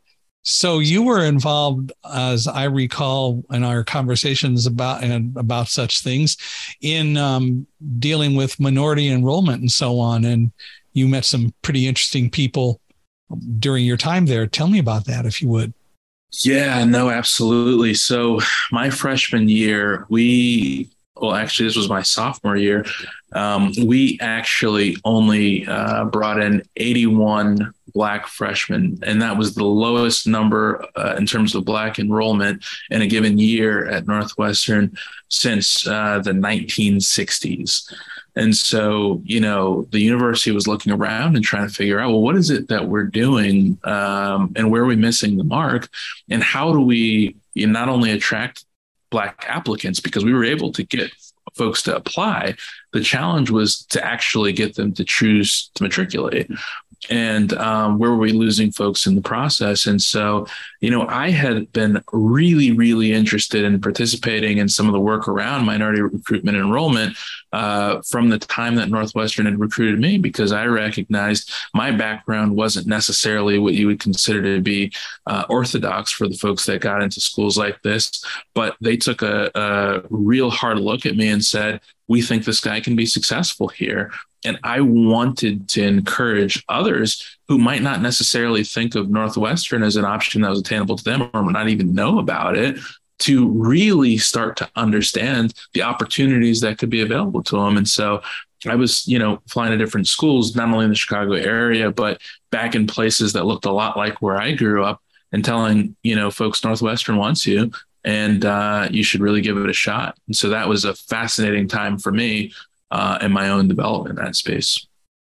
So you were involved, as I recall, in our conversations about and about such things, in um, dealing with minority enrollment and so on, and you met some pretty interesting people during your time there. Tell me about that, if you would. Yeah, no, absolutely. So my freshman year, we, well, actually, this was my sophomore year. Um, we actually only uh, brought in eighty-one Black freshmen, and that was the lowest number uh, in terms of Black enrollment in a given year at Northwestern since uh, the nineteen sixties. And so, you know, the university was looking around and trying to figure out, well, what is it that we're doing um, and where are we missing the mark? And how do we you know, not only attract Black applicants, because we were able to get folks to apply. The challenge was to actually get them to choose to matriculate. And um, where were we losing folks in the process? And so, you know, I had been really, really interested in participating in some of the work around minority recruitment and enrollment uh, from the time that Northwestern had recruited me, because I recognized my background wasn't necessarily what you would consider to be uh, orthodox for the folks that got into schools like this. But they took a, a real hard look at me and said, we think this guy can be successful here. And I wanted to encourage others who might not necessarily think of Northwestern as an option that was attainable to them or not even know about it, to really start to understand the opportunities that could be available to them. And so I was, you know, flying to different schools, not only in the Chicago area, but back in places that looked a lot like where I grew up, and telling, you know, folks, Northwestern wants you, and uh, you should really give it a shot. And so that was a fascinating time for me uh, in my own development in that space.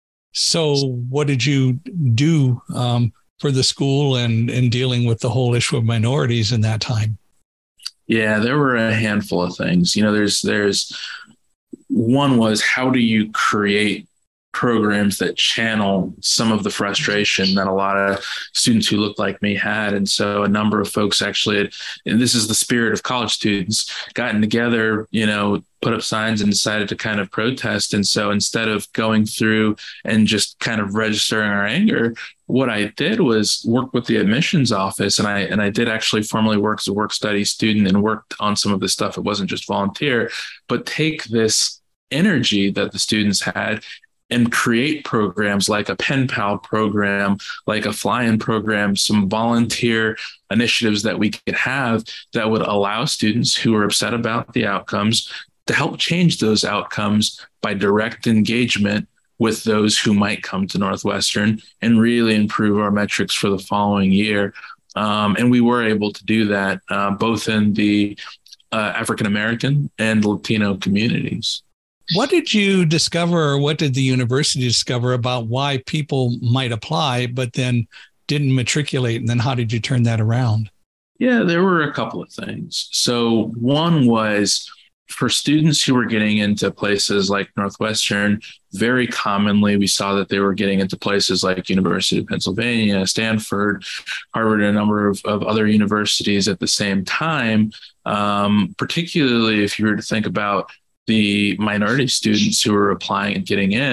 So what did you do um, for the school and, and dealing with the whole issue of minorities in that time? Yeah, there were a handful of things. You know, there's there's one was, how do you create programs that channel some of the frustration that a lot of students who looked like me had. And so a number of folks actually had, and this is the spirit of college students, gotten together, you know, put up signs and decided to kind of protest. And so instead of going through and just kind of registering our anger, what I did was work with the admissions office. And I, and I did actually formally work as a work study student and worked on some of this stuff. It wasn't just volunteer, but take this energy that the students had and create programs like a Pen Pal program, like a fly-in program, some volunteer initiatives that we could have that would allow students who are upset about the outcomes to help change those outcomes by direct engagement with those who might come to Northwestern and really improve our metrics for the following year. Um, and we were able to do that uh, both in the uh, African-American and Latino communities. What did you discover, or what did the university discover about why people might apply but then didn't matriculate? And then how did you turn that around? Yeah, there were a couple of things. So one was, for students who were getting into places like Northwestern, very commonly we saw that they were getting into places like University of Pennsylvania, Stanford, Harvard, and a number of, of other universities at the same time, um, particularly if you were to think about the minority students who were applying and getting in.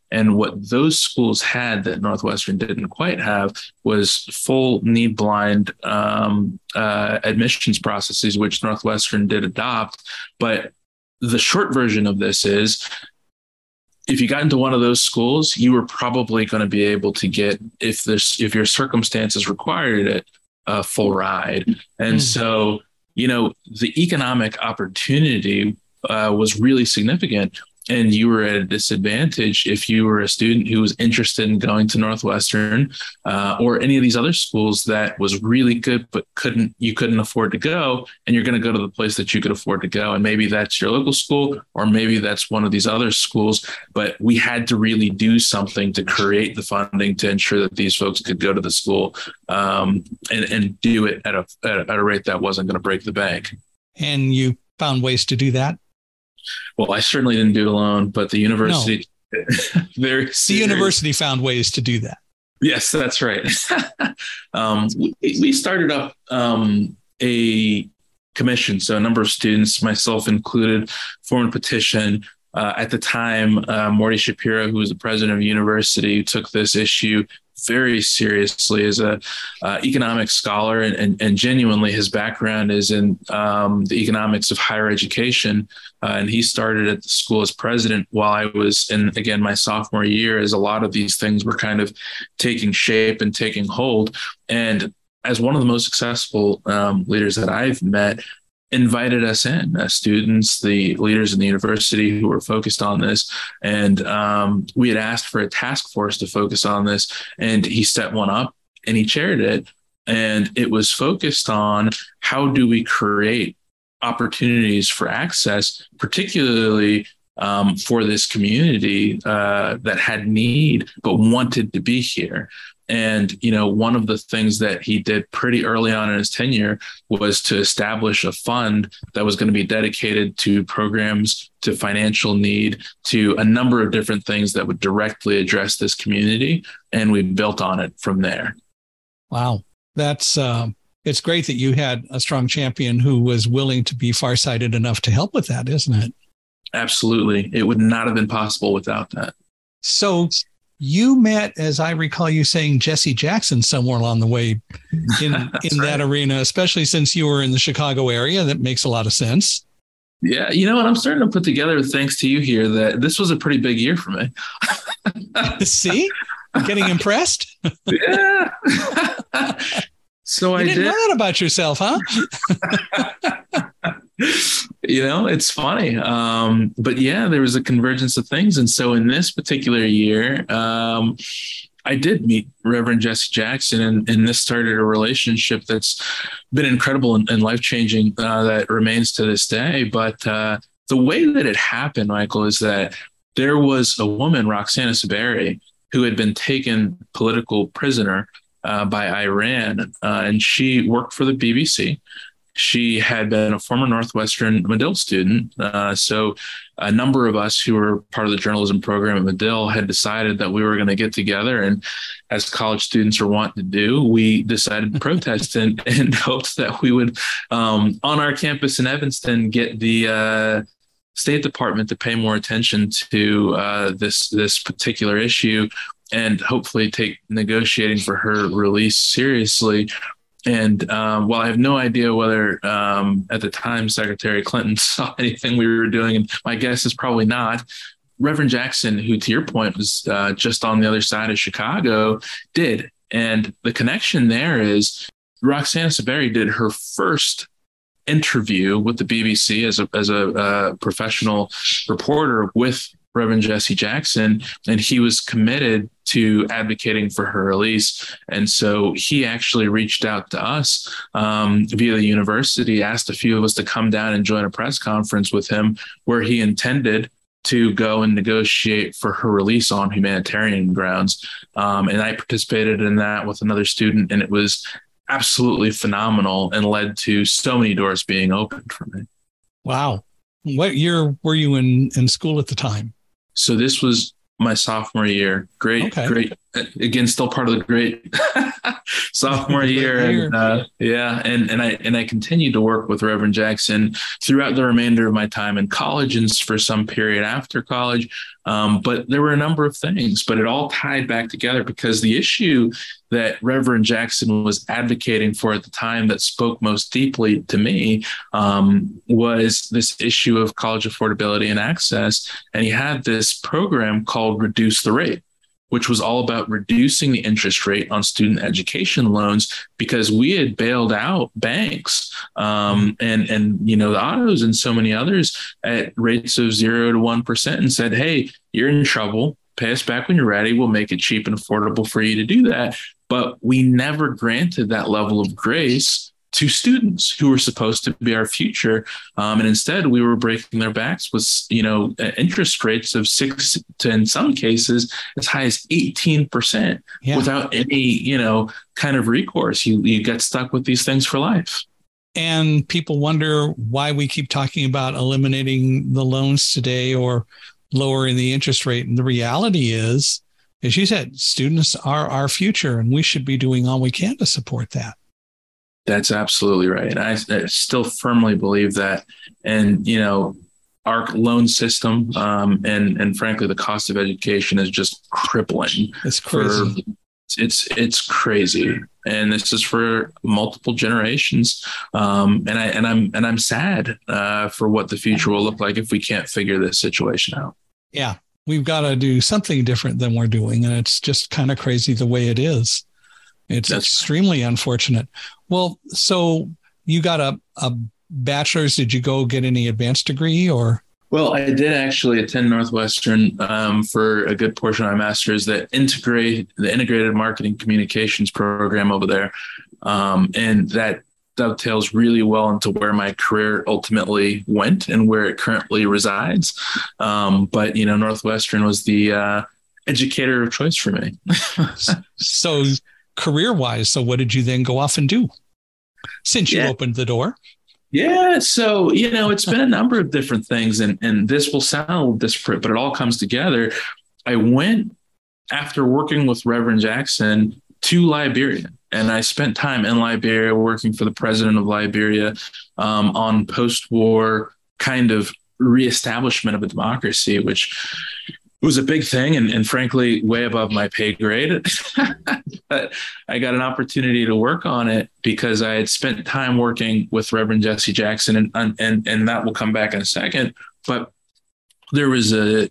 And what those schools had that Northwestern didn't quite have was full need blind um, uh, admissions processes, which Northwestern did adopt. But the short version of this is, if you got into one of those schools, you were probably going to be able to get, if this, if your circumstances required it, a full ride. And mm. so, you know, the economic opportunity uh, was really significant. And you were at a disadvantage if you were a student who was interested in going to Northwestern uh, or any of these other schools that was really good, but couldn't you couldn't afford to go. And you're going to go to the place that you could afford to go. And maybe that's your local school, or maybe that's one of these other schools. But we had to really do something to create the funding to ensure that these folks could go to the school um, and, and do it at a, at a rate that wasn't going to break the bank. And you found ways to do that? Well, I certainly didn't do it alone, but the university, no. very the university found ways to do that. Yes, that's right. um, we, we started up um, a commission. So a number of students, myself included, formed a petition. Uh, at the time, uh, Morty Shapiro, who was the president of the university, took this issue very seriously as a uh, economic scholar, and, and, and genuinely his background is in um, the economics of higher education. Uh, and he started at the school as president while I was in, again, my sophomore year, as a lot of these things were kind of taking shape and taking hold. And as one of the most successful um, leaders that I've met, invited us in, uh, students, the leaders in the university who were focused on this. And um, we had asked for a task force to focus on this, and he set one up and he chaired it. And it was focused on, how do we create opportunities for access, particularly um, for this community uh, that had need but wanted to be here. And, you know, one of the things that he did pretty early on in his tenure was to establish a fund that was going to be dedicated to programs, to financial need, to a number of different things that would directly address this community. And we built on it from there. Wow. That's um, it's great that you had a strong champion who was willing to be farsighted enough to help with that, isn't it? Absolutely. It would not have been possible without that. So you met, as I recall you saying, Jesse Jackson somewhere along the way in, in right. that arena, especially since you were in the Chicago area. That makes a lot of sense. Yeah. You know what? I'm starting to put together, thanks to you here, that this was a pretty big year for me. See? Getting impressed? Yeah. So you I didn't did. know that about yourself, huh? You know, it's funny. Um, but yeah, there was a convergence of things. And so in this particular year, um, I did meet Reverend Jesse Jackson, and, and this started a relationship that's been incredible and, and life-changing uh, that remains to this day. But uh, the way that it happened, Michael, is that there was a woman, Roxana Saberi, who had been taken political prisoner uh, by Iran, uh, and she worked for the B B C. She had been a former Northwestern Medill student. Uh, so a number of us who were part of the journalism program at Medill had decided that we were going to get together. And as college students are wont to do, we decided to protest and, and hoped that we would, um, on our campus in Evanston, get the uh, State Department to pay more attention to uh, this, this particular issue, and hopefully take negotiating for her release seriously. And um, while I have no idea whether um, at the time Secretary Clinton saw anything we were doing, and my guess is probably not, Reverend Jackson, who to your point was uh, just on the other side of Chicago, did. And the connection there is Roxana Saberi did her first interview with the B B C as a, as a uh, professional reporter with Reverend Jesse Jackson, and he was committed to advocating for her release. And so he actually reached out to us um, via the university, asked a few of us to come down and join a press conference with him, where he intended to go and negotiate for her release on humanitarian grounds. Um, and I participated in that with another student, and it was absolutely phenomenal and led to so many doors being opened for me. Wow. What year were you in, in school at the time? So this was my sophomore year. Great, okay. great, again, still part of the great sophomore year. And uh, yeah, and, and I and I continued to work with Reverend Jackson throughout the remainder of my time in college and for some period after college. Um, but there were a number of things, but it all tied back together because the issue that Reverend Jackson was advocating for at the time that spoke most deeply to me um, was this issue of college affordability and access. And he had this program called Reduce the Rate, which was all about reducing the interest rate on student education loans because we had bailed out banks um, and, and, you know, the autos and so many others at rates of zero to one percent and said, hey, you're in trouble. Pay us back when you're ready. We'll make it cheap and affordable for you to do that. But we never granted that level of grace to students who were supposed to be our future. Um, and instead, we were breaking their backs with, you know, interest rates of six to, in some cases, as high as eighteen percent yeah. without any, you know, kind of recourse. You, you get stuck with these things for life. And people wonder why we keep talking about eliminating the loans today or lowering the interest rate. And the reality is, as you said, students are our future, and we should be doing all we can to support that. That's absolutely right. And I, I still firmly believe that. And, you know, our loan system um, and, and frankly, the cost of education is just crippling. It's crazy. For, it's, it's crazy. And this is for multiple generations. Um, and I, and I'm, and I'm sad uh, for what the future will look like if we can't figure this situation out. Yeah. We've got to do something different than we're doing. And it's just kind of crazy the way it is. It's That's extremely unfortunate. Well, so you got a, a bachelor's. Did you go get any advanced degree or? Well, I did actually attend Northwestern um, for a good portion of my master's that integrate the integrated marketing communications program over there. Um, and that dovetails really well into where my career ultimately went and where it currently resides. Um, but, you know, Northwestern was the uh, educator of choice for me. So career-wise, so what did you then go off and do since you yeah. opened the door? Yeah. So, you know, it's been a number of different things, and, and this will sound disparate, but it all comes together. I went after working with Reverend Jackson to Liberia, and I spent time in Liberia working for the president of Liberia um, on post-war kind of reestablishment of a democracy, which was a big thing and, and frankly, way above my pay grade. But I got an opportunity to work on it because I had spent time working with Reverend Jesse Jackson, and, and, and that will come back in a second. But there was a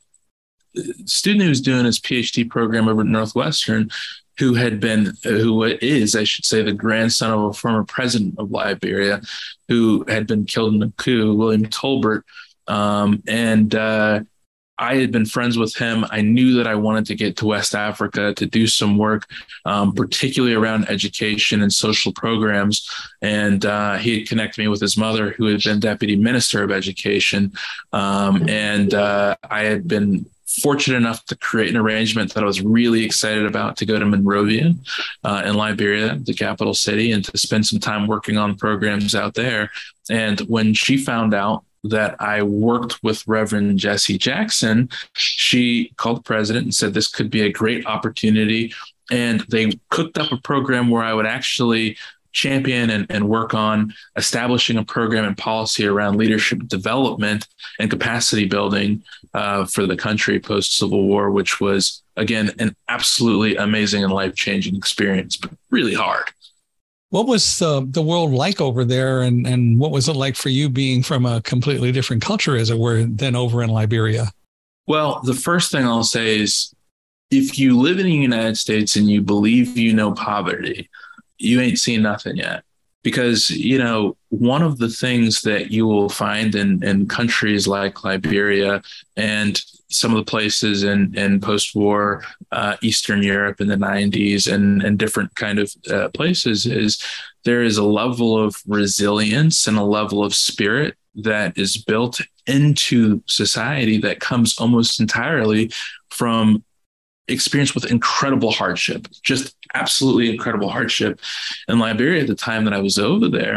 student who was doing his PhD program over at Northwestern who had been, who is, I should say, the grandson of a former president of Liberia who had been killed in a coup, William Tolbert. Um, and uh, I had been friends with him. I knew that I wanted to get to West Africa to do some work, um, particularly around education and social programs. And uh, he had connected me with his mother, who had been deputy minister of education. Um, and uh, I had been fortunate enough to create an arrangement that I was really excited about to go to Monrovia uh, in Liberia, the capital city, and to spend some time working on programs out there. And when she found out that I worked with Reverend Jesse Jackson, she called the president and said this could be a great opportunity. And they cooked up a program where I would actually champion and, and work on establishing a program and policy around leadership development and capacity building uh, for the country post-Civil War, which was, again, an absolutely amazing and life-changing experience, but really hard. What was the, the world like over there, and, and what was it like for you being from a completely different culture, as it were, than over in Liberia? Well, the first thing I'll say is if you live in the United States and you believe you know poverty, you ain't seen nothing yet. Because, you know, one of the things that you will find in, in countries like Liberia and some of the places in, in post-war uh, Eastern Europe in the nineties and, and different kind of uh, places is there is a level of resilience and a level of spirit that is built into society that comes almost entirely from experience with incredible hardship, just absolutely incredible hardship. In Liberia, at the time that I was over there,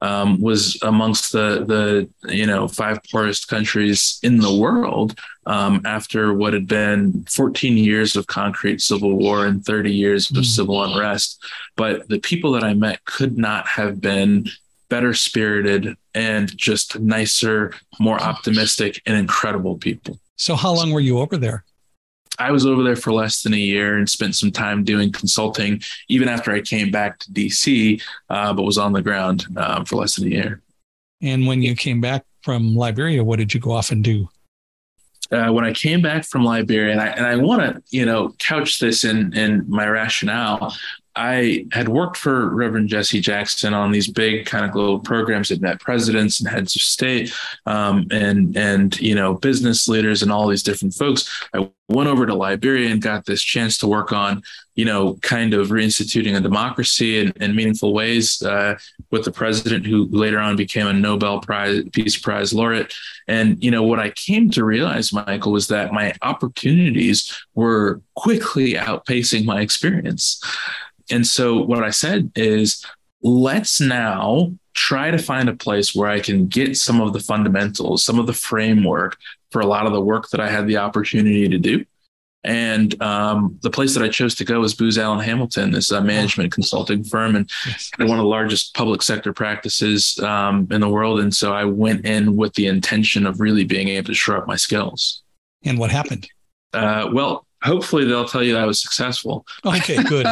um, was amongst the the you know five poorest countries in the world um, after what had been fourteen years of concrete civil war and thirty years of mm. civil unrest. But the people that I met could not have been better spirited and just nicer, more optimistic, and incredible people. So how long were you over there? I was over there for less than a year and spent some time doing consulting, even after I came back to D C, uh, but was on the ground um, for less than a year. And when you came back from Liberia, what did you go off and do? Uh, when I came back from Liberia, and I, and I want to, you know, couch this in, in my rationale, I had worked for Reverend Jesse Jackson on these big kind of global programs that met presidents and heads of state um, and, and, you know, business leaders and all these different folks. I went over to Liberia and got this chance to work on, you know, kind of reinstituting a democracy in, in meaningful ways uh, with the president who later on became a Nobel Prize, Peace Prize laureate. And, you know, what I came to realize, Michael, was that my opportunities were quickly outpacing my experience. And so what I said is, let's now try to find a place where I can get some of the fundamentals, some of the framework for a lot of the work that I had the opportunity to do. And um, the place that I chose to go was Booz Allen Hamilton, this uh, management consulting firm, and yes. one of the largest public sector practices um, in the world. And so I went in with the intention of really being able to shore up my skills. And what happened? Uh, well, hopefully they'll tell you that I was successful. Okay, good.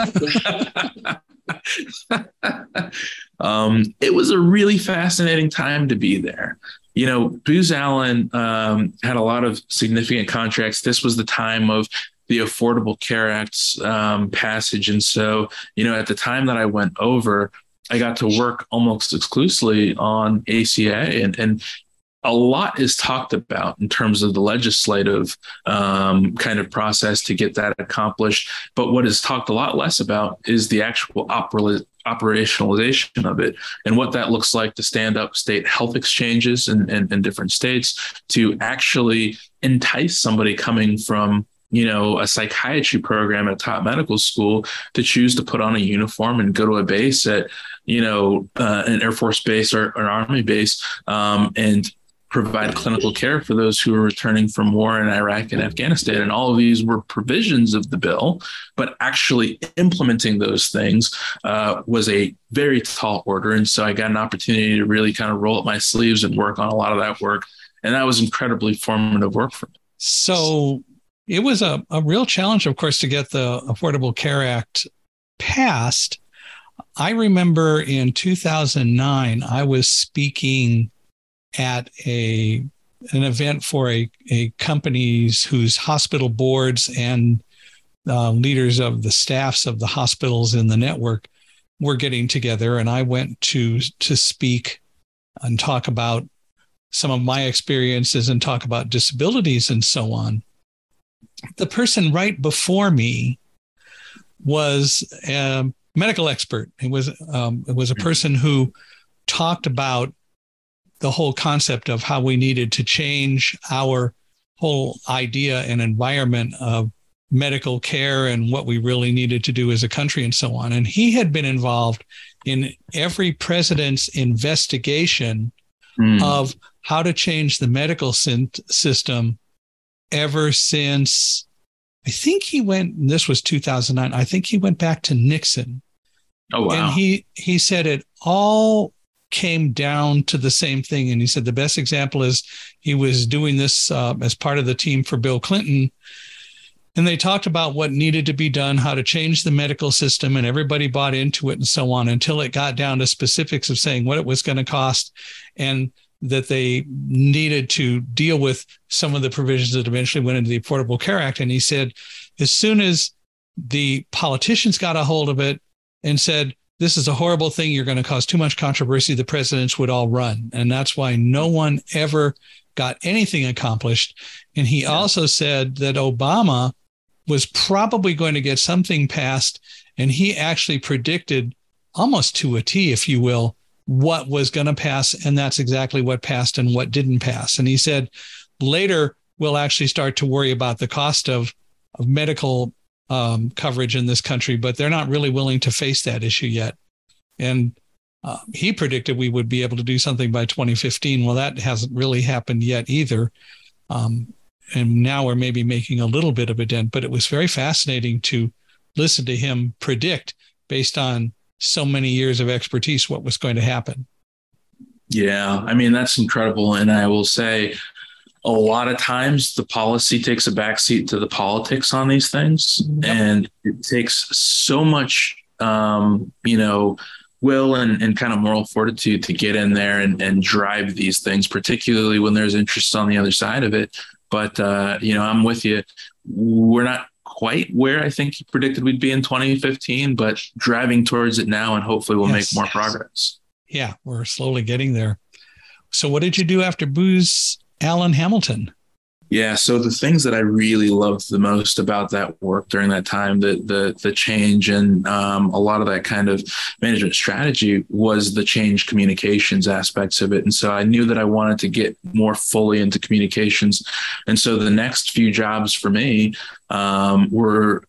um, it was a really fascinating time to be there. You know, Booz Allen um, had a lot of significant contracts. This was the time of the Affordable Care Act's um, passage. And so, you know, at the time that I went over, I got to work almost exclusively on A C A, and, and a lot is talked about in terms of the legislative um, kind of process to get that accomplished. But what is talked a lot less about is the actual opera- operationalization of it and what that looks like to stand up state health exchanges in, in, in different states, to actually entice somebody coming from, you know, a psychiatry program at a top medical school to choose to put on a uniform and go to a base at, you know, uh, an Air Force base or, or an Army base um, and provide clinical care for those who are returning from war in Iraq and Afghanistan. And all of these were provisions of the bill, but actually implementing those things uh, was a very tall order. And so I got an opportunity to really kind of roll up my sleeves and work on a lot of that work. And that was incredibly formative work for me. So it was a, a real challenge, of course, to get the Affordable Care Act passed. I remember in two thousand nine, I was speaking at a an event for a, a companies whose hospital boards and uh, leaders of the staffs of the hospitals in the network were getting together. And I went to to speak and talk about some of my experiences and talk about disabilities and so on. The person right before me was a medical expert. It was um, it was a person who talked about the whole concept of how we needed to change our whole idea and environment of medical care and what we really needed to do as a country and so on. And he had been involved in every president's investigation mm. of how to change the medical system ever since, I think he went, this was two thousand nine, I think he went back to Nixon. Oh, wow. And he, he said it all came down to the same thing. And he said the best example is he was doing this uh, as part of the team for Bill Clinton. And they talked about what needed to be done, how to change the medical system, and everybody bought into it and so on, until it got down to specifics of saying what it was going to cost and that they needed to deal with some of the provisions that eventually went into the Affordable Care Act. And he said, as soon as the politicians got a hold of it and said, this is a horrible thing, you're going to cause too much controversy, the presidents would all run. And that's why no one ever got anything accomplished. And he yeah. also said that Obama was probably going to get something passed. And he actually predicted almost to a T, if you will, what was going to pass. And that's exactly what passed and what didn't pass. And he said, later, we'll actually start to worry about the cost of, of medical Um, coverage in this country, but they're not really willing to face that issue yet. And Uh, he predicted we would be able to do something by twenty fifteen. Well, that hasn't really happened yet either. Um, and now we're maybe making a little bit of a dent, but it was very fascinating to listen to him predict based on so many years of expertise what was going to happen. Yeah, I mean, that's incredible. And I will say a lot of times the policy takes a backseat to the politics on these things. Yep. And it takes so much, um, you know, will and, and kind of moral fortitude to get in there and, and drive these things, particularly when there's interest on the other side of it. But, uh, you know, I'm with you. We're not quite where I think he predicted we'd be in twenty fifteen, but driving towards it now, and hopefully we'll yes, make more yes. progress. Yeah, we're slowly getting there. So what did you do after Booz Allen Hamilton? Yeah, so the things that I really loved the most about that work during that time, the the the change and um, a lot of that kind of management strategy was the change communications aspects of it. And so I knew that I wanted to get more fully into communications. And so the next few jobs for me um, were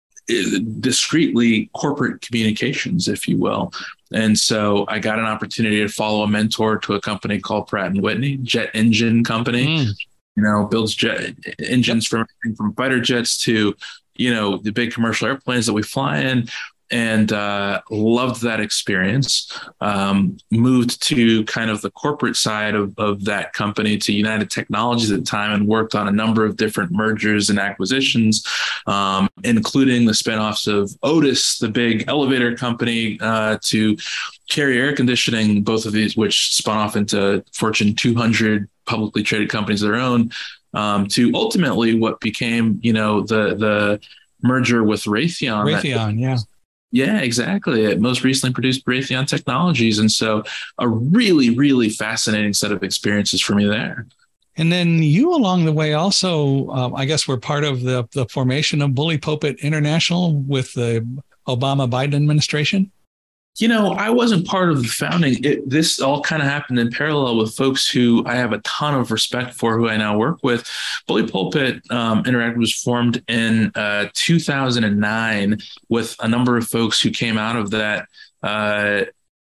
discreetly corporate communications, if you will. And so I got an opportunity to follow a mentor to a company called Pratt and Whitney, jet engine company. Mm. You know, builds jet engines from from fighter jets to, you know, the big commercial airplanes that we fly in, and uh, loved that experience. Um, moved to kind of the corporate side of, of that company to United Technologies at the time, and worked on a number of different mergers and acquisitions, um, including the spinoffs of Otis, the big elevator company, uh, to Carrier Air Conditioning, both of these which spun off into Fortune two hundred publicly traded companies of their own, um, to ultimately what became, you know, the the merger with Raytheon. Raytheon, that, yeah. Yeah, exactly. It most recently produced Raytheon Technologies. And so a really, really fascinating set of experiences for me there. And then you along the way also, um, I guess, were part of the, the formation of Bully Pulpit International with the Obama-Biden administration? You know, I wasn't part of the founding. It, this all kind of happened in parallel with folks who I have a ton of respect for, who I now work with. Bully Pulpit um, Interactive was formed in uh, two thousand nine with a number of folks who came out of that uh,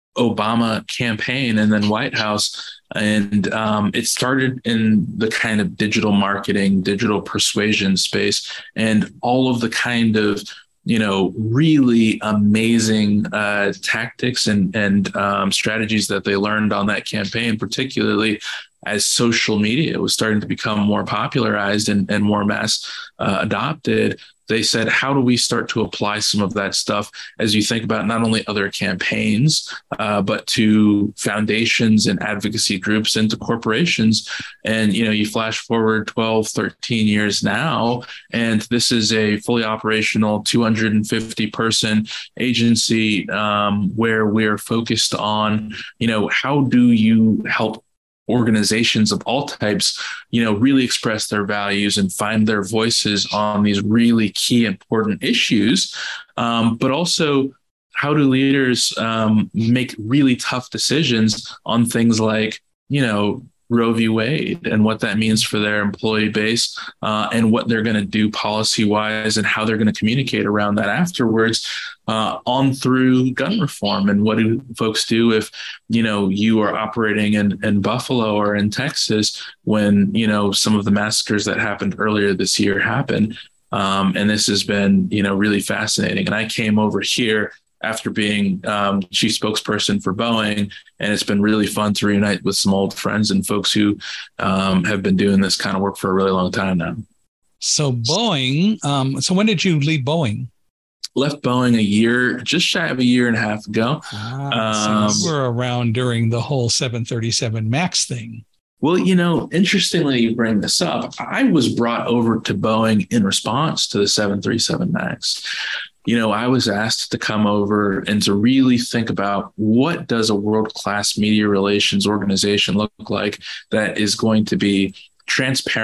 Obama campaign and then White House. And um, it started in the kind of digital marketing, digital persuasion space, and all of the kind of you know, really amazing uh, tactics and and um, strategies that they learned on that campaign, particularly as social media was starting to become more popularized and, and more mass uh, adopted. They said, how do we start to apply some of that stuff as you think about not only other campaigns, uh, but to foundations and advocacy groups and to corporations? And, you know, you flash forward twelve, thirteen years now, and this is a fully operational two hundred fifty person agency um, where we're focused on, you know, how do you help organizations of all types, you know, really express their values and find their voices on these really key, important issues. Um, but also, how do leaders um, make really tough decisions on things like, you know, Roe v. Wade and what that means for their employee base uh, and what they're going to do policy wise and how they're going to communicate around that afterwards uh, on through gun reform. And what do folks do if, you know, you are operating in, in Buffalo or in Texas when, you know, some of the massacres that happened earlier this year happened. Um, and this has been, you know, really fascinating. And I came over here after being um, chief spokesperson for Boeing. And it's been really fun to reunite with some old friends and folks who um, have been doing this kind of work for a really long time now. So Boeing, um, so when did you leave Boeing? Left Boeing a year, just shy of a year and a half ago. Ah, um, so you were around during the whole seven thirty-seven MAX thing. Well, you know, interestingly, you bring this up. I was brought over to Boeing in response to the seven thirty-seven MAX. You know, I was asked to come over and to really think about what does a world-class media relations organization look like that is going to be transparent,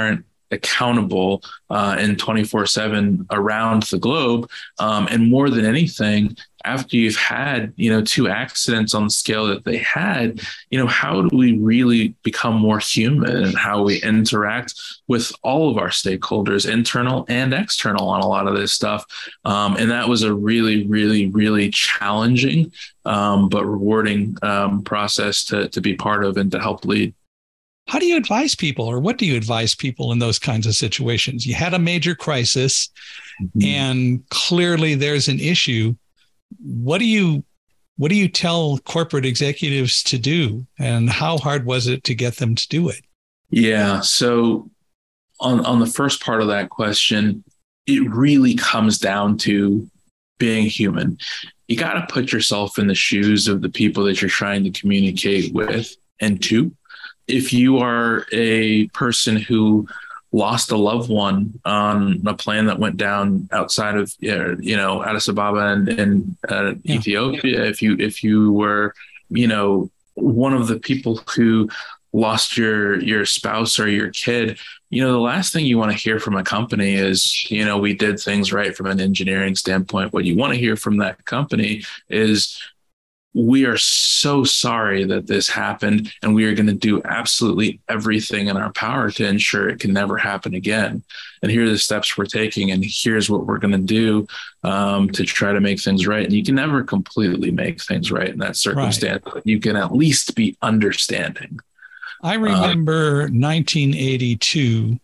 accountable uh, and twenty-four seven around the globe. Um, and more than anything, after you've had, you know, two accidents on the scale that they had, you know, how do we really become more human and how we interact with all of our stakeholders, internal and external, on a lot of this stuff? Um, and that was a really, really, really challenging um, but rewarding um, process to, to be part of and to help lead. How do you advise people, or what do you advise people in those kinds of situations? You had a major crisis, mm-hmm. and clearly there's an issue. What do you what do you tell corporate executives to do, and how hard was it to get them to do it? Yeah. So on, on the first part of that question, it really comes down to being human. You got to put yourself in the shoes of the people that you're trying to communicate with and to. If you are a person who lost a loved one on a plane that went down outside of, you know, Addis Ababa and, and uh, yeah. Ethiopia, if you if you were, you know, one of the people who lost your your spouse or your kid, you know, the last thing you want to hear from a company is, you know, we did things right from an engineering standpoint. What you want to hear from that company is, we are so sorry that this happened, and we are going to do absolutely everything in our power to ensure it can never happen again. And here are the steps we're taking, and here's what we're going to do um, to try to make things right. And you can never completely make things right in that circumstance, right. But you can at least be understanding. I remember uh, nineteen eighty-two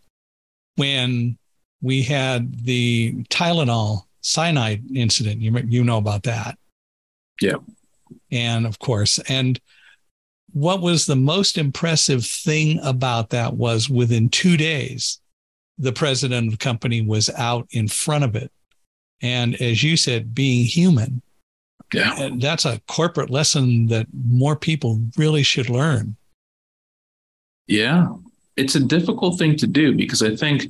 when we had the Tylenol cyanide incident. You, you know about that. Yeah. And of course, and what was the most impressive thing about that was within two days, the president of the company was out in front of it. And as you said, being human, yeah, that's a corporate lesson that more people really should learn. Yeah, it's a difficult thing to do because I think,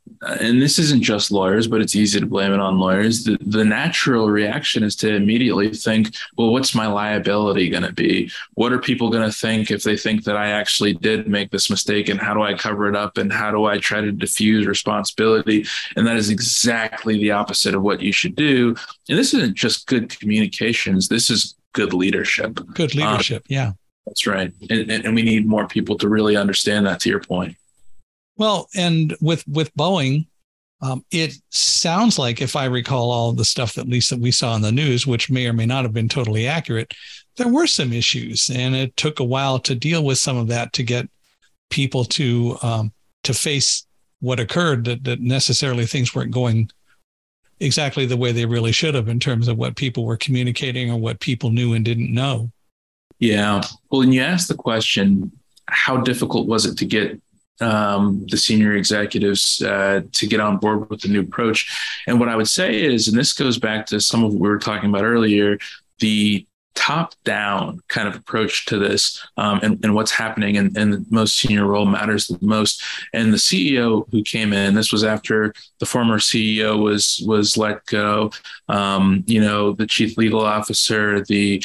and this isn't just lawyers, but it's easy to blame it on lawyers. The, the natural reaction is to immediately think, well, what's my liability going to be? What are people going to think if they think that I actually did make this mistake? And how do I cover it up? And how do I try to diffuse responsibility? And that is exactly the opposite of what you should do. And this isn't just good communications. This is good leadership. Good leadership. Um, yeah, that's right. And, and we need more people to really understand that, to your point. Well, and with, with Boeing, um, it sounds like, if I recall all the stuff that at least that we saw in the news, which may or may not have been totally accurate, there were some issues, and it took a while to deal with some of that to get people to um, to face what occurred, that, that necessarily things weren't going exactly the way they really should have in terms of what people were communicating or what people knew and didn't know. Yeah. Well, and you asked the question, how difficult was it to get Um, the senior executives uh, to get on board with the new approach? And what I would say is, and this goes back to some of what we were talking about earlier, the top-down kind of approach to this um, and, and what's happening in, in the most senior role matters the most. And the C E O who came in, this was after the former C E O was was let go, um, you know, the chief legal officer, the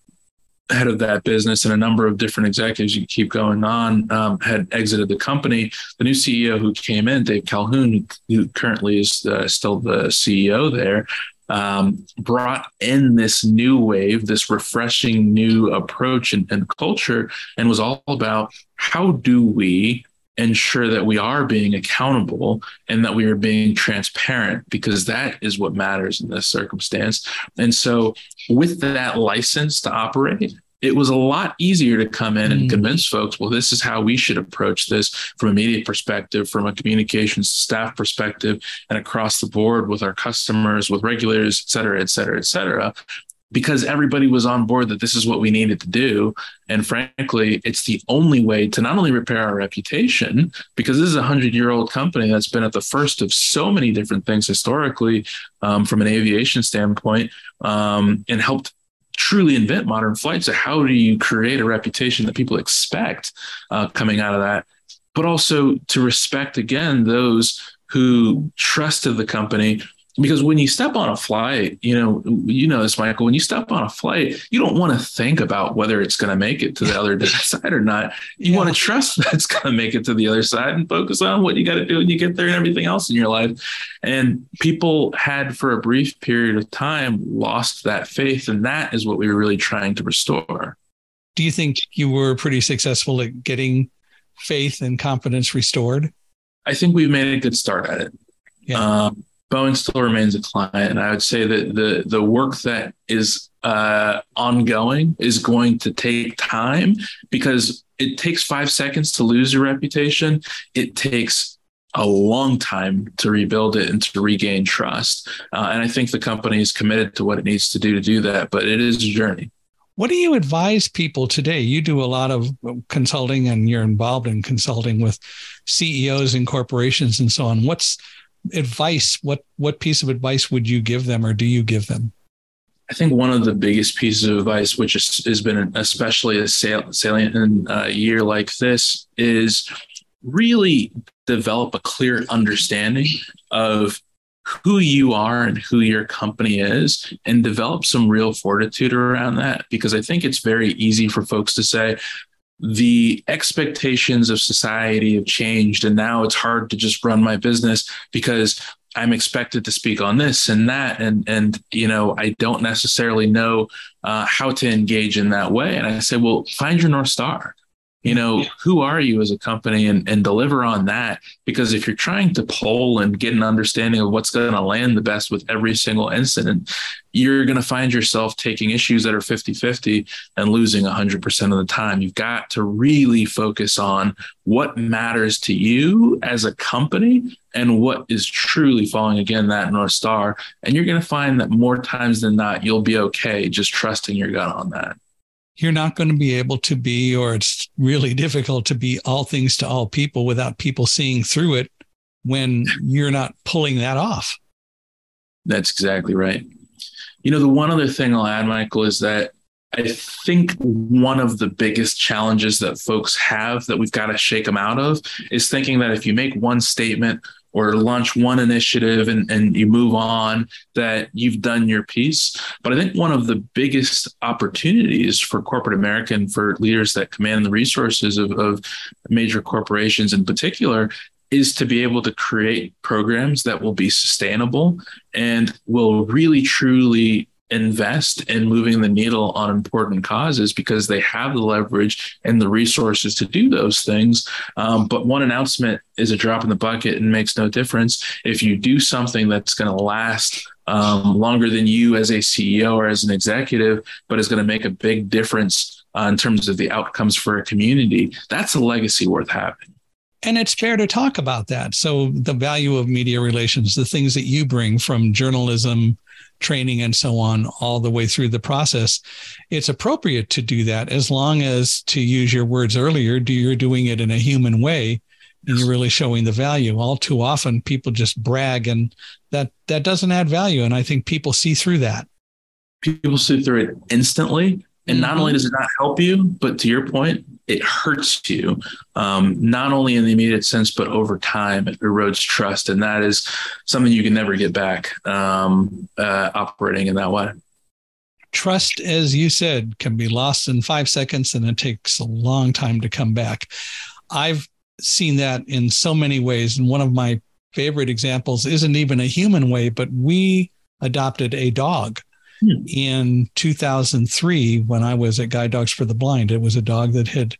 head of that business, and a number of different executives, you keep going on, um, had exited the company. The new C E O who came in, Dave Calhoun, who currently is uh, still the C E O there, um, brought in this new wave, this refreshing new approach and, and culture, and was all about how do we ensure that we are being accountable and that we are being transparent, because that is what matters in this circumstance. And so with that license to operate, it was a lot easier to come in and convince folks, well, this is how we should approach this from a media perspective, from a communications staff perspective, and across the board with our customers, with regulators, et cetera, et cetera, et cetera, because everybody was on board that this is what we needed to do. And frankly, it's the only way to not only repair our reputation, because this is a hundred-year-old company that's been at the first of so many different things historically um, from an aviation standpoint, um, and helped truly invent modern flights. So how do you create a reputation that people expect uh, coming out of that? But also to respect, again, those who trusted the company Because when you step on a flight, you know, you know this, Michael, when you step on a flight, you don't want to think about whether it's going to make it to the other side or not. You yeah. want to trust that it's going to make it to the other side and focus on what you got to do when you get there and everything else in your life. And people had, for a brief period of time, lost that faith. And that is what we were really trying to restore. Do you think you were pretty successful at getting faith and confidence restored? I think we've made a good start at it. Yeah. Um, Boeing still remains a client, and I would say that the the work that is uh, ongoing is going to take time, because it takes five seconds to lose your reputation. It takes a long time to rebuild it and to regain trust. Uh, and I think the company is committed to what it needs to do to do that, but it is a journey. What do you advise people today? You do a lot of consulting, and you're involved in consulting with C E Os and corporations and so on. What's advice? What what piece of advice would you give them, or do you give them? I think one of the biggest pieces of advice, which is, has been especially a salient in a year like this, is really develop a clear understanding of who you are and who your company is, and develop some real fortitude around that. Because I think it's very easy for folks to say, the expectations of society have changed, and now it's hard to just run my business because I'm expected to speak on this and that. And, and you know, I don't necessarily know uh, how to engage in that way. And I say, well, find your North Star. You know, who are you as a company, and, and deliver on that? Because if you're trying to poll and get an understanding of what's going to land the best with every single incident, you're going to find yourself taking issues that are fifty-fifty and losing one hundred percent of the time. You've got to really focus on what matters to you as a company and what is truly following, again, that North Star. And you're going to find that more times than not, you'll be okay just trusting your gut on that. You're not going to be able to be, or it's really difficult to be all things to all people without people seeing through it when you're not pulling that off. That's exactly right. You know, the one other thing I'll add, Michael, is that I think one of the biggest challenges that folks have that we've got to shake them out of is thinking that if you make one statement or launch one initiative and, and you move on, that you've done your piece. But I think one of the biggest opportunities for corporate America and for leaders that command the resources of, of major corporations in particular is to be able to create programs that will be sustainable and will really, truly invest in moving the needle on important causes, because they have the leverage and the resources to do those things. Um, but one announcement is a drop in the bucket and makes no difference. If you do something that's going to last um, longer than you as a C E O or as an executive, but is going to make a big difference uh, in terms of the outcomes for a community, that's a legacy worth having. And it's fair to talk about that. So the value of media relations, the things that you bring from journalism, training, and so on, all the way through the process, it's appropriate to do that, as long as, to use your words earlier, do you're doing it in a human way and you're really showing the value. All too often, people just brag, and that that doesn't add value. And I think people see through that. People see through it instantly. And not only does it not help you, but to your point, it hurts you, um, not only in the immediate sense, but over time, it erodes trust. And that is something you can never get back um, uh, operating in that way. Trust, as you said, can be lost in five seconds, and it takes a long time to come back. I've seen that in so many ways. And one of my favorite examples isn't even a human way, but we adopted a dog. In two thousand three, when I was at Guide Dogs for the Blind. It was a dog that had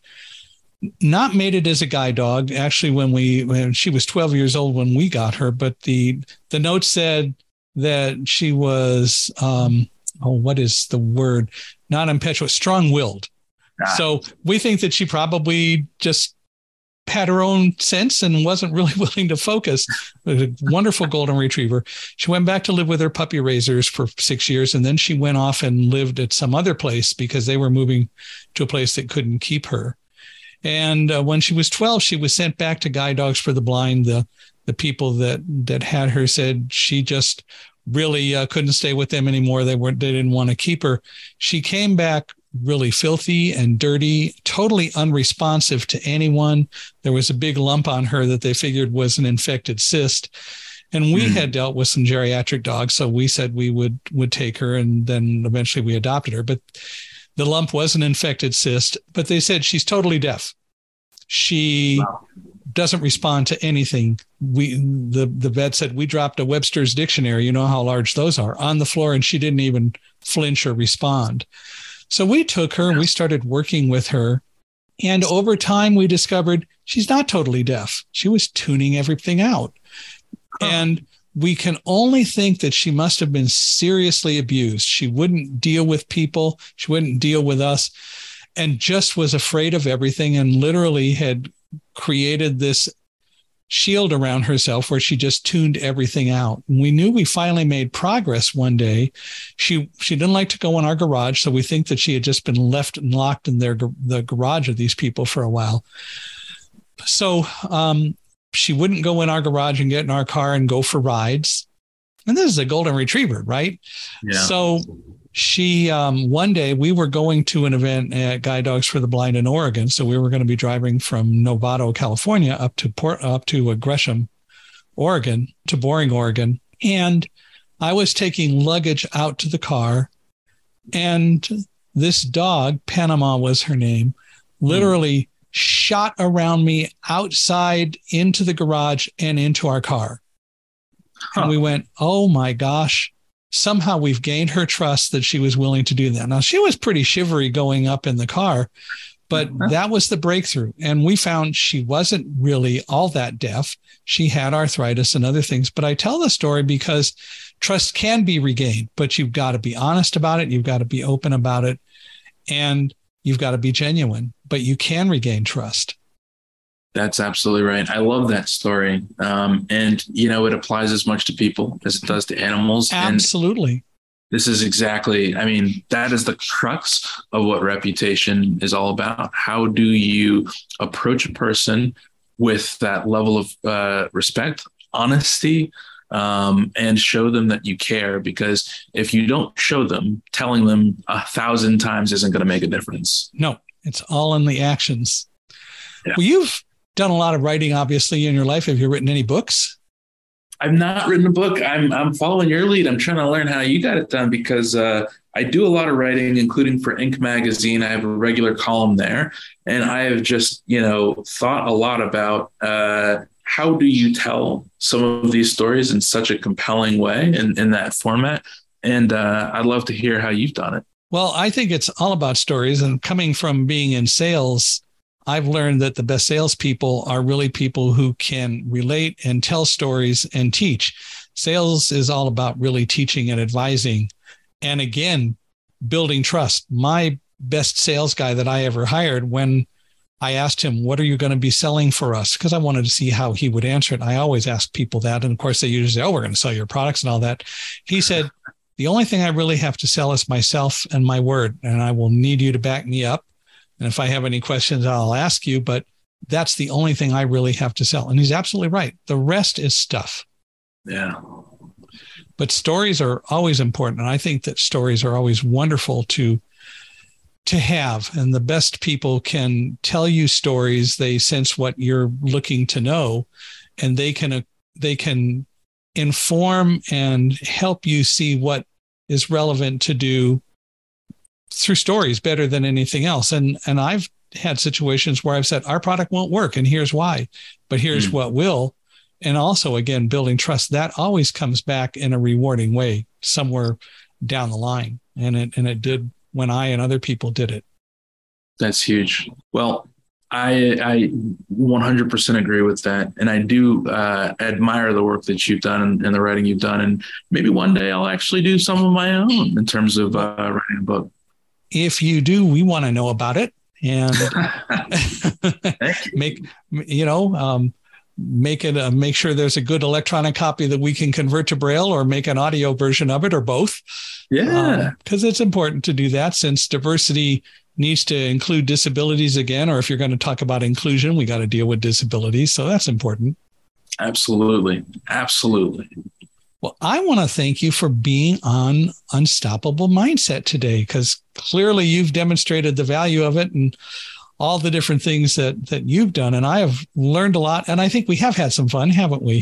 not made it as a guide dog. Actually, when we when she was twelve years old when we got her, but the the note said that she was um, oh, what is the word? Not impetuous, strong-willed. Ah. So we think that she probably just had her own sense and wasn't really willing to focus. A wonderful golden retriever. She went back to live with her puppy raisers for six years. And then she went off and lived at some other place because they were moving to a place that couldn't keep her. And uh, when she was twelve, she was sent back to Guide Dogs for the Blind. The, the people that, that had her said she just really uh, couldn't stay with them anymore. They weren't, they didn't want to keep her. She came back really filthy and dirty, totally unresponsive to anyone. There was a big lump on her that they figured was an infected cyst. And we Mm. had dealt with some geriatric dogs, so we said we would would take her, and then eventually we adopted her. But the lump was an infected cyst, but they said she's totally deaf. She Wow. doesn't respond to anything. We the, the vet said we dropped a Webster's dictionary, you know how large those are, on the floor, and she didn't even flinch or respond. So we took her, we started working with her, and over time we discovered she's not totally deaf. She was tuning everything out. Huh. And we can only think that she must have been seriously abused. She wouldn't deal with people. She wouldn't deal with us, and just was afraid of everything, and literally had created this shield around herself where she just tuned everything out. And we knew we finally made progress one day. She she didn't like to go in our garage, so we think that she had just been left and locked in their the garage of these people for a while. So um, she wouldn't go in our garage and get in our car and go for rides. And this is a golden retriever, right? Yeah. So she, um, one day we were going to an event at Guide Dogs for the Blind in Oregon. So we were going to be driving from Novato, California up to Port, up to uh, Gresham, Oregon, to Boring, Oregon. And I was taking luggage out to the car, and this dog, Panama was her name, literally mm. shot around me outside into the garage and into our car. Huh. And we went, oh my gosh. Somehow we've gained her trust that she was willing to do that. Now, she was pretty shivery going up in the car, but uh-huh. that was the breakthrough. And we found she wasn't really all that deaf. She had arthritis and other things. But I tell the story because trust can be regained, but you've got to be honest about it. You've got to be open about it. And you've got to be genuine, but you can regain trust. That's absolutely right. I love that story. Um, and, you know, it applies as much to people as it does to animals. Absolutely. And this is exactly, I mean, that is the crux of what reputation is all about. How do you approach a person with that level of uh, respect, honesty, um, and show them that you care? Because if you don't show them, telling them a thousand times isn't going to make a difference. No, it's all in the actions. Yeah. Well, you've done a lot of writing, obviously, in your life. Have you written any books? I've not written a book. I'm I'm following your lead. I'm trying to learn how you got it done because uh, I do a lot of writing, including for Inc magazine. I have a regular column there, and I have just, you know, thought a lot about uh, how do you tell some of these stories in such a compelling way in, in that format. And uh, I'd love to hear how you've done it. Well, I think it's all about stories. And coming from being in sales, I've learned that the best salespeople are really people who can relate and tell stories and teach. Sales is all about really teaching and advising. And again, building trust. My best sales guy that I ever hired, when I asked him, what are you going to be selling for us? Because I wanted to see how he would answer it. I always ask people that. And of course, they usually say, oh, we're going to sell your products and all that. He said, the only thing I really have to sell is myself and my word. And I will need you to back me up. And if I have any questions, I'll ask you, but that's the only thing I really have to sell. And he's absolutely right. The rest is stuff. Yeah. But stories are always important. And I think that stories are always wonderful to, to have. And the best people can tell you stories. They sense what you're looking to know, and they can, they can inform and help you see what is relevant to do through stories better than anything else. And and I've had situations where I've said, our product won't work, and here's why, but here's mm. what will. And also, again, building trust, that always comes back in a rewarding way somewhere down the line. And it and it did when I and other people did it. That's huge. Well, I I one hundred percent agree with that. And I do uh, admire the work that you've done and, and the writing you've done. And maybe one day I'll actually do some of my own in terms of uh, writing a book. If you do, we want to know about it, and make, you know, um, make it, uh, make sure there's a good electronic copy that we can convert to Braille, or make an audio version of it, or both. Yeah. Because um, it's important to do that, since diversity needs to include disabilities again, or if you're going to talk about inclusion, we got to deal with disabilities. So that's important. Absolutely. Absolutely. Well, I want to thank you for being on Unstoppable Mindset today, because clearly you've demonstrated the value of it and all the different things that, that you've done. And I have learned a lot. And I think we have had some fun, haven't we?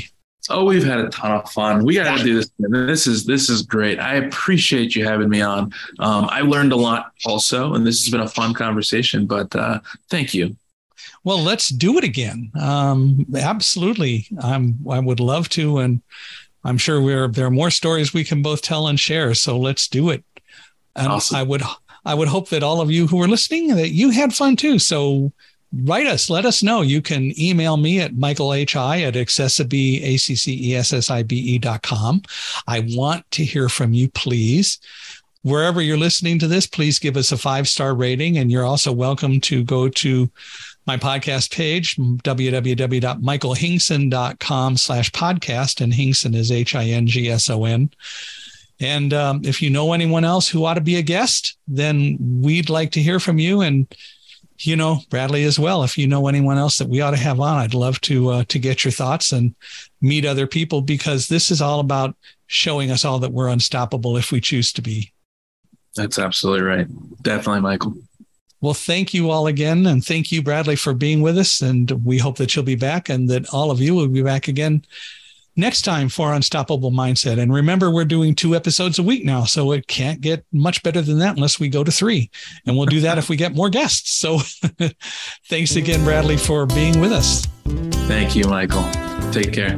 Oh, we've had a ton of fun. We got to do this. This is this is great. I appreciate you having me on. Um, I learned a lot also, and this has been a fun conversation. But uh, thank you. Well, let's do it again. Um, absolutely. I'm, I would love to. And I'm sure we're, there are more stories we can both tell and share. So let's do it. And awesome. I would, I would hope that all of you who are listening, that you had fun too. So write us, let us know. You can email me at michael h i at accessibe, A C C E S S I B E dot com. I want to hear from you, please. Wherever you're listening to this, please give us a five-star rating. And you're also welcome to go to my podcast page, w w w dot michael hingson dot com slash podcast. And Hingson is H I N G S O N. And um, if you know anyone else who ought to be a guest, then we'd like to hear from you. And, you know, Bradley as well. If you know anyone else that we ought to have on, I'd love to uh, to get your thoughts and meet other people, because this is all about showing us all that we're unstoppable if we choose to be. That's absolutely right. Definitely, Michael. Well, thank you all again. And thank you, Bradley, for being with us. And we hope that you'll be back and that all of you will be back again next time for Unstoppable Mindset. And remember, we're doing two episodes a week now, so it can't get much better than that unless we go to three. And we'll do that if we get more guests. So thanks again, Bradley, for being with us. Thank you, Michael. Take care.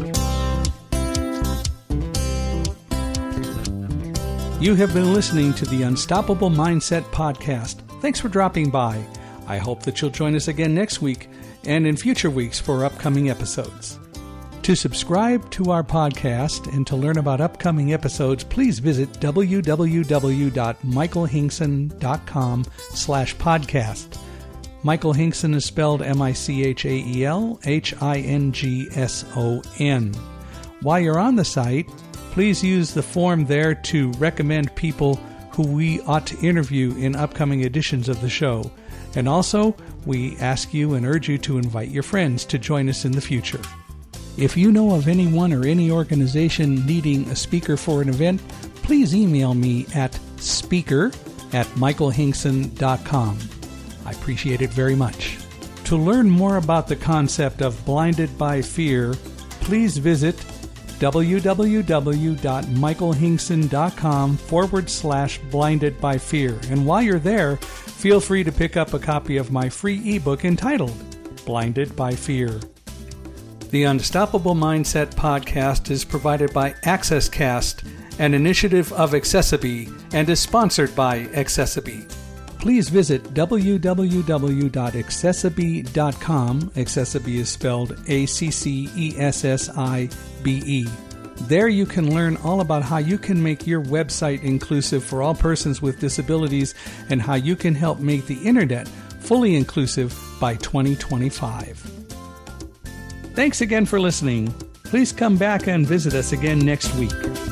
You have been listening to the Unstoppable Mindset podcast. Thanks for dropping by. I hope that you'll join us again next week and in future weeks for upcoming episodes. To subscribe to our podcast and to learn about upcoming episodes, please visit w w w dot michael hingson dot com slash podcast. Michael Hingson is spelled M I C H A E L H I N G S O N. While you're on the site, please use the form there to recommend people who we ought to interview in upcoming editions of the show. And also, we ask you and urge you to invite your friends to join us in the future. If you know of anyone or any organization needing a speaker for an event, please email me at speaker at michael hingson dot com. I appreciate it very much. To learn more about the concept of Blinded by Fear, please visit w w w dot michael hingson dot com forward slash blinded by fear. And while you're there, feel free to pick up a copy of my free ebook entitled Blinded by Fear. The Unstoppable Mindset podcast is provided by AccessCast, an initiative of Accessibe, and is sponsored by Accessibe. Please visit w w w dot accessibe dot com. Accessibe is spelled A C C E S S I B E. There you can learn all about how you can make your website inclusive for all persons with disabilities and how you can help make the internet fully inclusive by twenty twenty-five. Thanks again for listening. Please come back and visit us again next week.